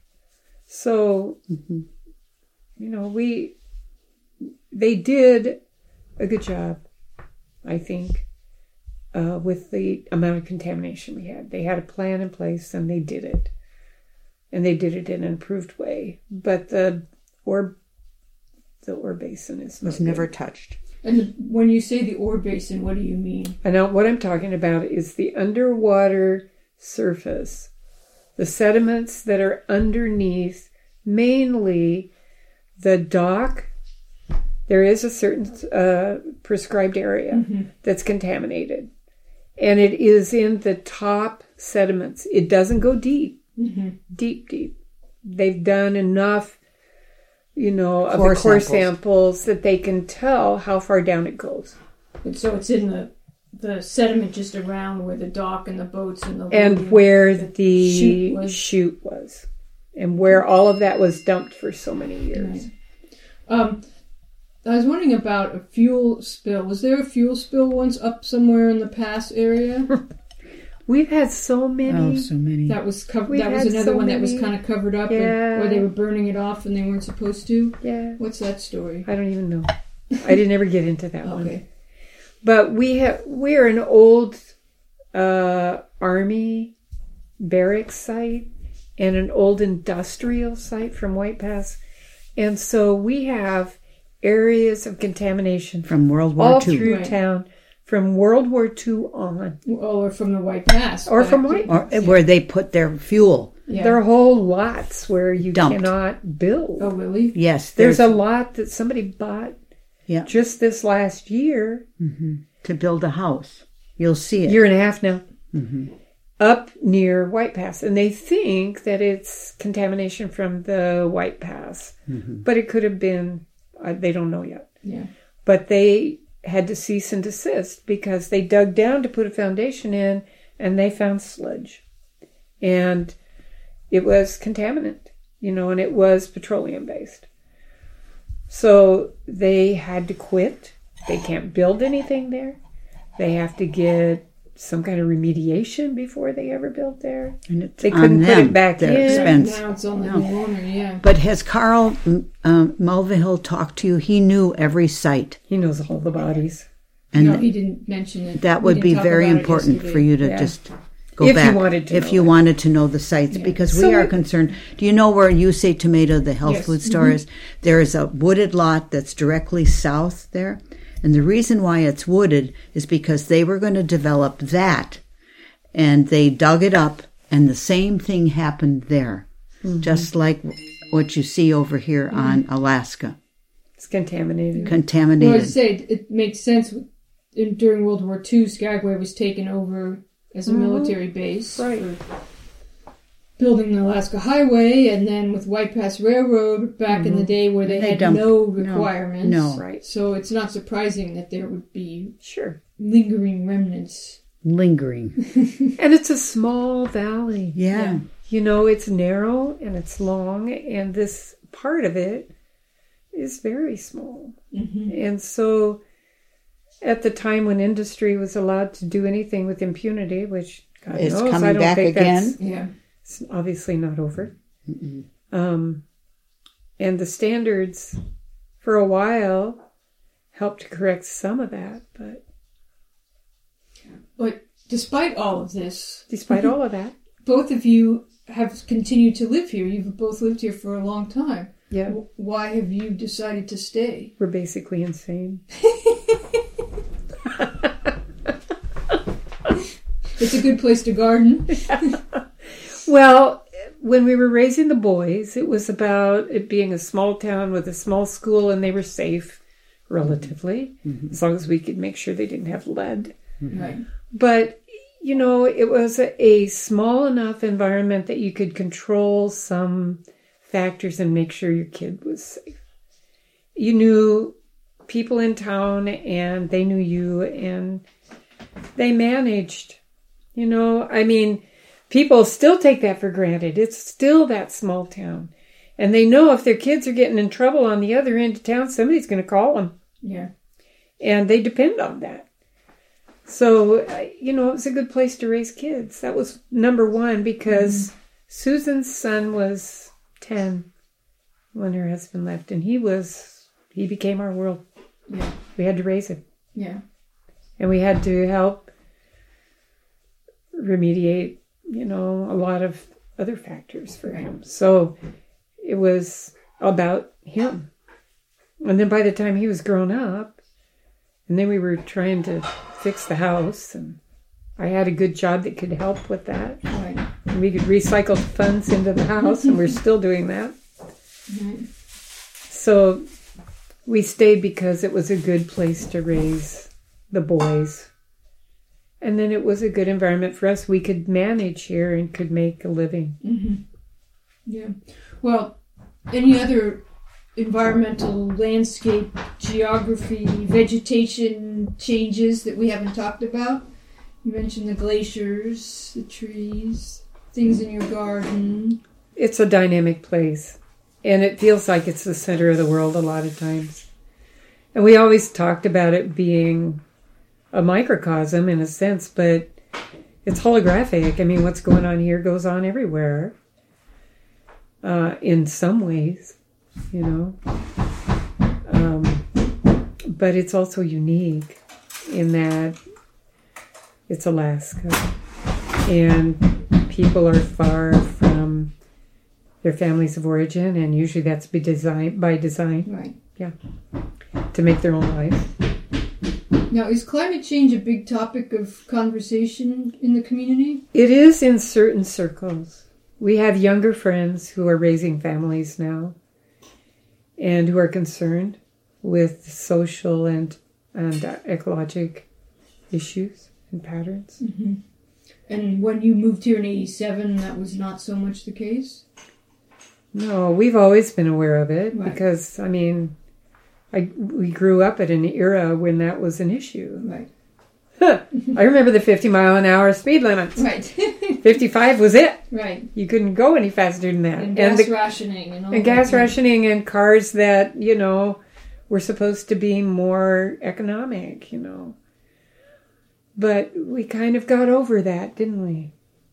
So, Mm-hmm. you know, we, they did a good job, I think, uh, with the amount of contamination we had. They had a plan in place and they did it. And they did it in an improved way. But the ore, the ore basin is It was not never good. touched. And the, when you say the ore basin, what do you mean? And now what I'm talking about is the underwater surface, the sediments that are underneath, mainly the dock. There is a certain uh, prescribed area Mm-hmm. that's contaminated. And it is in the top sediments. It doesn't go deep, Mm-hmm. deep, deep. They've done enough, you know, of Core the core samples. samples that they can tell how far down it goes. And so it's in the the sediment just around where the dock and the boats and the And loading- where the the chute was. chute was. And where all of that was dumped for so many years. Right. Um, I was wondering about a fuel spill. Was there a fuel spill once up somewhere in the pass area? We've had so many. Oh, so many. That was covered. We've That was had another so one that was many. kind of covered up, Yeah. and, where they were burning it off and they weren't supposed to. Yeah. What's that story? I don't even know. I didn't ever get into that one. Okay. But we have we're an old uh, army barracks site and an old industrial site from White Pass, and so we have areas of contamination From World War all Two. through Right. town from World War Two on, Or from the White Pass. or back from to- White. Or where they put their fuel. Yeah. There are whole lots where you Dumped. cannot build. Oh, really? Yes, There's there's, a lot that somebody bought yeah, just this last year, to build a house. You'll see it. year and a half now, Mm-hmm. up near White Pass. And they think that it's contamination from the White Pass. Mm-hmm. But it could have been, uh, they don't know yet. Yeah. But they had to cease and desist because they dug down to put a foundation in and they found sludge. And it was contaminant, you know, and it was petroleum based. So they had to quit. They can't build anything there. They have to get some kind of remediation before they ever build there. And it's They on couldn't put them, it back their in. expense. Now it's on the No. new owner, yeah. But has Carl um, Mulvihill talked to you? He knew every site. He knows all the bodies. And no, he didn't mention it. that We would didn't be talk very about it important yesterday. for you to Yeah. just go If you back. wanted to if know you that. wanted to know the sites, Yeah. because So we are it- concerned. Do you know where You Say Tomato, the health Yes. food store is? There is a wooded lot that's directly south there. And the reason why it's wooded is because they were going to develop that. And they dug it up, and the same thing happened there. Mm-hmm. Just like what you see over here on Alaska. It's contaminated. Contaminated. Well, I say it, it makes sense. In, during World War Two, Skagway was taken over as a military base Right. for building the Alaska Highway, and then with White Pass Railroad back in the day where they, They had dumped- no no, requirements. no. Right. So it's not surprising that there would be Sure. lingering remnants. Lingering. And it's a small valley. Yeah. You know, it's narrow and it's long, and this part of it is very small. Mm-hmm. And so, at the time when industry was allowed to do anything with impunity, which God It's knows, coming I don't back think again. that's Yeah. it's obviously not over. Um, and the standards, for a while, helped to correct some of that, but But despite all of this, despite all of that, both of you have continued to live here. You've both lived here for a long time. yeah, W- Why have you decided to stay? we're basically insane. It's a good place to garden. Well, when we were raising the boys, it was about it being a small town with a small school, and they were safe, relatively, as long as we could make sure they didn't have lead. Right. But, you know, it was a, a small enough environment that you could control some factors and make sure your kid was safe. You knew people in town, and they knew you, and they managed. You know, I mean, people still take that for granted. It's still that small town. And they know if their kids are getting in trouble on the other end of town, somebody's going to call them. Yeah. And they depend on that. So, uh, you know, it was a good place to raise kids. That was number one, because mm-hmm. Susan's son was ten when her husband left. And he was, he became our world. Yeah. We had to raise him. Yeah. And we had to help remediate, you know, a lot of other factors for him. So it was about him. And then by the time he was grown up, and then we were trying to fix the house, and I had a good job that could help with that. Right. And we could recycle funds into the house, and we're still doing that. Right. So we stayed because it was a good place to raise the boys. And then it was a good environment for us. We could manage here and could make a living. Mm-hmm. Yeah. Well, any other environmental, landscape, geography, vegetation changes that we haven't talked about? You mentioned the glaciers, the trees, things in your garden. It's a dynamic place. And it feels like it's the center of the world a lot of times. And we always talked about it being a microcosm in a sense, but it's holographic. I mean, what's going on here goes on everywhere. Uh, in some ways, you know. Um, but it's also unique in that it's Alaska. And people are far from their families of origin, and usually that's by design, by design. Right. Yeah. To make their own life. Now, is climate change a big topic of conversation in the community? It is in certain circles. We have younger friends who are raising families now and who are concerned with social and, and uh, ecologic issues and patterns. Mm-hmm. And when you moved here in eighty-seven, that was not so much the case? No, we've always been aware of it Right. because, I mean, I, we grew up at an era when that was an issue. Right. I remember the fifty mile an hour speed limits. Right. fifty-five was it. Right. You couldn't go any faster than that. And gas and the, rationing and all And that. gas rationing and cars that, you know, were supposed to be more economic, you know. But we kind of got over that, didn't we?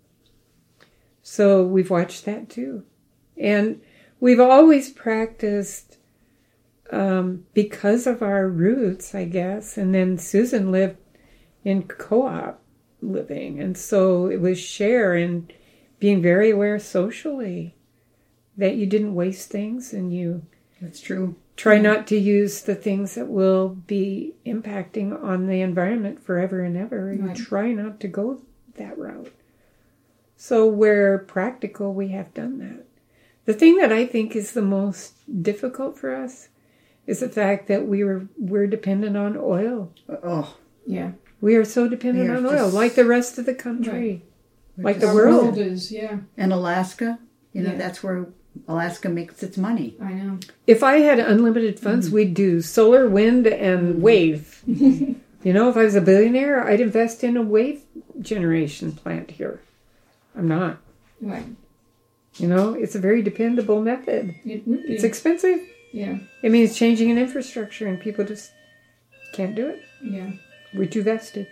So we've watched that too. And we've always practiced um, because of our roots, I guess. And then Susan lived in co-op living. And so it was share and being very aware socially that you didn't waste things and you That's true. try not to use the things that will be impacting on the environment forever and ever. You Right. try not to go that route. So where practical, we have done that. The thing that I think is the most difficult for us is the fact that we were we're dependent on oil. Oh, Yeah. We are so dependent We are on oil, just- like the rest of the country, we're like the just- Our world. world is, yeah. And Alaska, you know, Yeah. that's where Alaska makes its money. I know. If I had unlimited funds, Mm-hmm. we'd do solar, wind, and wave. You know, if I was a billionaire, I'd invest in a wave generation plant here. I'm not. Right. You know, it's a very dependable method. It would be. It's expensive. yeah. It means changing an infrastructure, and people just can't do it. Yeah. We're too vested.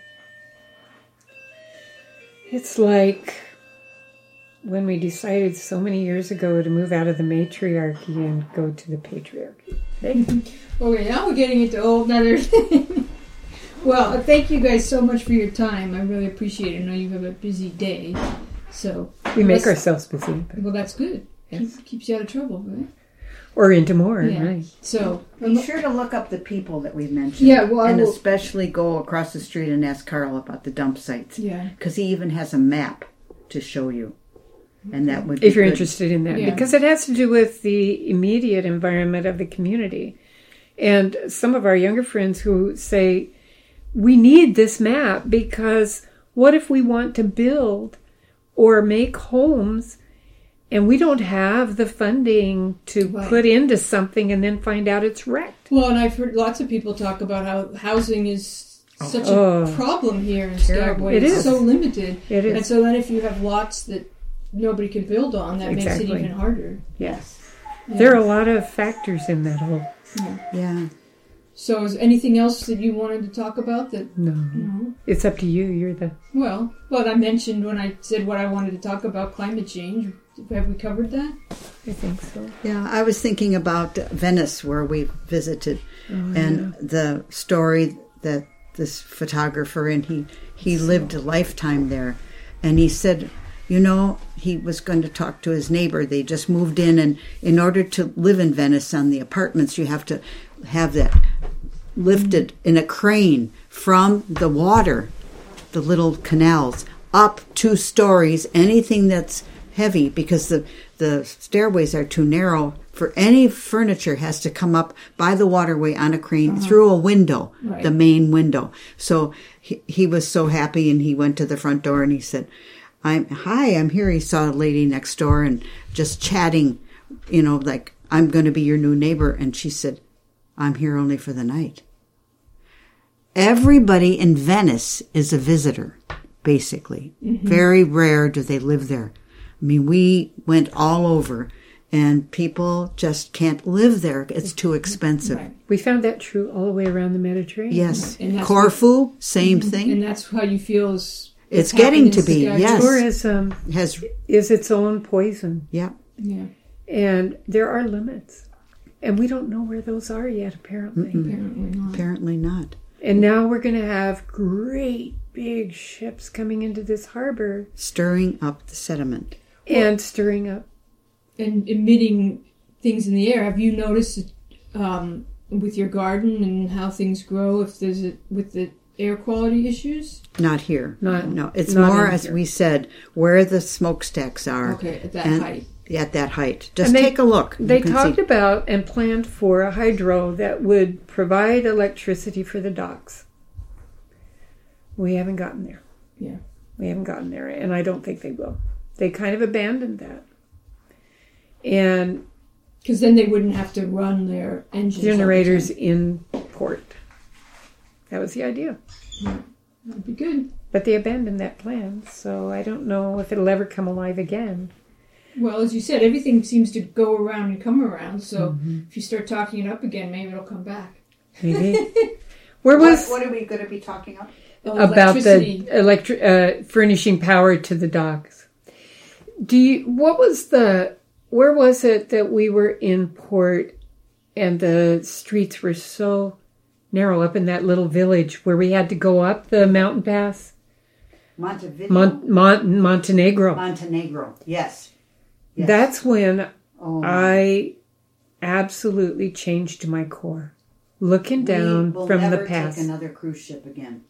It's like when we decided so many years ago to move out of the matriarchy and go to the patriarchy. Hey? Okay, now we're getting into all another thing. Well, uh, thank you guys so much for your time. I really appreciate it. I know you have a busy day. So We make let's- ourselves busy. But, Well, that's good. yes. Keep, keeps you out of trouble, right? Or into more, Yeah. right? So, Be sure to look up the people that we mentioned. yeah, well, I And will. especially go across the street and ask Carl about the dump sites. Yeah. Because he even has a map to show you. And that would be If you're good. interested in that. Yeah. Because it has to do with the immediate environment of the community. And some of our younger friends who say, we need this map because what if we want to build or make homes and we don't have the funding to Right. put into something and then find out it's wrecked? Well, and I've heard lots of people talk about how housing is such Oh. a problem here in Terrible. Skagway. It It's is. so limited. It is. And so then if you have lots that nobody can build on, that makes Exactly. it even harder. Yes. Yeah. There are a lot of factors in that whole... Yeah. So is anything else that you wanted to talk about that... No. No? It's up to you. You're the... Well, well, I mentioned when I said what I wanted to talk about climate change. Have we covered that? I think so. Yeah, I was thinking about Venice, where we visited, Oh, and the story that this photographer, and he, he lived a lifetime there. And he said, you know, he was going to talk to his neighbor. They just moved in, and in order to live in Venice on the apartments, you have to have that lifted in a crane from the water, the little canals, up two stories, anything that's heavy, because the, the stairways are too narrow. For any furniture has to come up by the waterway on a crane through a window, Right. the main window. So he, he was so happy, and he went to the front door and he said, I'm hi, I'm here. He saw a lady next door and just chatting, you know, like, I'm going to be your new neighbor. And she said, I'm here only for the night. Everybody in Venice is a visitor, basically. Very rare do they live there. I mean, we went all over, and people just can't live there. It's too expensive. Right. We found that true all the way around the Mediterranean. Yes. And that's Corfu, same thing. And that's how you feel is It's what's getting happening to in be, Sky- yes. Tourism Has is its own poison, yeah. Yeah, and there are limits. And we don't know where those are yet, apparently. Mm-mm. apparently not. Apparently not. And now we're going to have great big ships coming into this harbor Stirring up the sediment. and stirring up. And emitting things in the air. Have you noticed um, with your garden and how things grow if there's a, with the air quality issues? Not here. Not- no. It's not more, in as here. we said, where the smokestacks are. Okay, at that And- height. At that height. Just And they- take a look. You They can talked see. about and planned for a hydro that would provide electricity for the docks. We haven't gotten there. Yeah. We haven't gotten there, and I don't think they will. They kind of abandoned that. And Because then they wouldn't have to run their engines. all the generators time. in port. That was the idea. That'd be good. But they abandoned that plan, so I don't know if it'll ever come alive again. Well, as you said, everything seems to go around and come around. So Mm-hmm. if you start talking it up again, maybe it'll come back. Maybe. Where was What, what are we going to be talking about? Oh, about electricity. the electric uh, furnishing power to the docks? Do you? What was the? Where was it that we were in port, and the streets were so narrow up in that little village where we had to go up the mountain pass? Montevideo. Mon- Mon- Montenegro. Montenegro. Yes. Yes. That's when Oh, I absolutely changed my core. Looking down we will from never the pass. take another cruise ship again.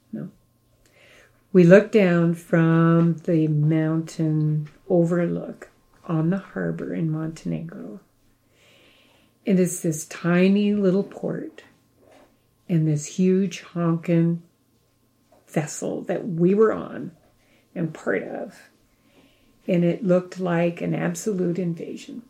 We looked down from the mountain overlook on the harbor in Montenegro. And it's this tiny little port and this huge honking vessel that we were on and part of. And it looked like an absolute invasion.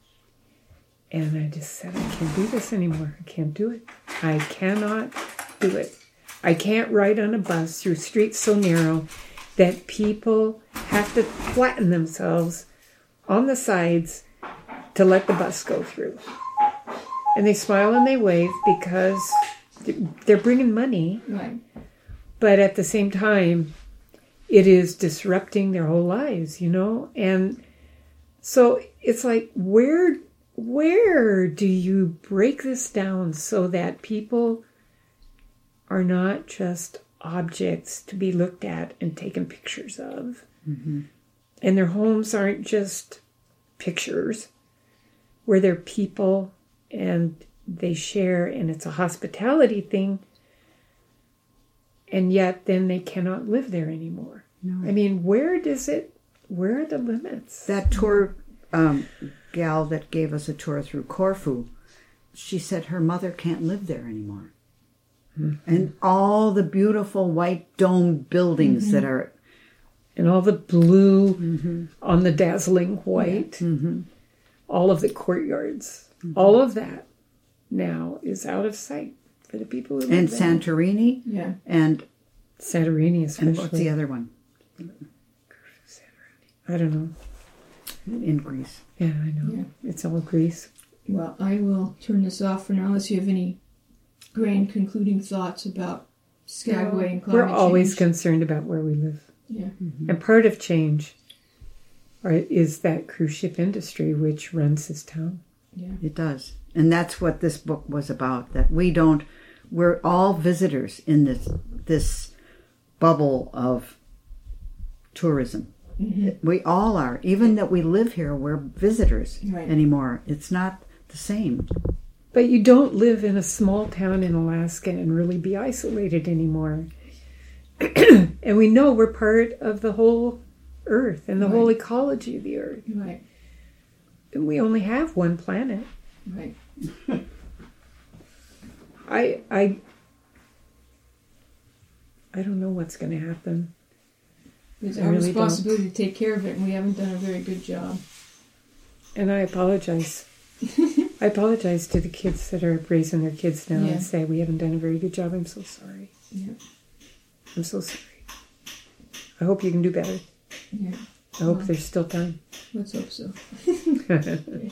And I just said, I can't do this anymore. I can't do it. I cannot do it. I can't ride on a bus through streets so narrow that people have to flatten themselves on the sides to let the bus go through. And they smile and they wave because they're bringing money, Right. but at the same time, it is disrupting their whole lives, you know? And so it's like, where, where do you break this down so that people are not just objects to be looked at and taken pictures of? Mm-hmm. And their homes aren't just pictures, where they're people and they share, and it's a hospitality thing, and yet then they cannot live there anymore. No. I mean, where does it, where are the limits? That tour um, gal that gave us a tour through Corfu, she said her mother can't live there anymore. Mm-hmm. And all the beautiful white domed buildings mm-hmm. that are... And all the blue mm-hmm. on the dazzling white. Mm-hmm. All of the courtyards. Mm-hmm. All of that now is out of sight for the people who live and there. Santorini. Yeah. And Santorini especially. And what's the other one? I don't know. In Greece. Yeah, I know. Yeah. It's all Greece. Well, I will turn this off for now unless you have any grand concluding thoughts about Skagway and climate We're always change. concerned about where we live. Yeah. Mm-hmm. And part of change are, is that cruise ship industry which runs this town. Yeah. It does. And that's what this book was about, that we don't, we're all visitors in this this bubble of tourism. Mm-hmm. We all are. Even that we live here, we're visitors right. anymore. It's not the same. But you don't live in a small town in Alaska and really be isolated anymore. And we know we're part of the whole earth and the right. whole ecology of the earth. Right. And we only have one planet. Right. I I I don't know what's going to happen. It's I our really responsibility to take care of it, and we haven't done a very good job. And I apologize. I apologize to the kids that are raising their kids now Yeah. and say we haven't done a very good job. I'm so sorry. Yeah. I'm so sorry. I hope you can do better. Yeah. I hope Well, there's still time. Let's hope so.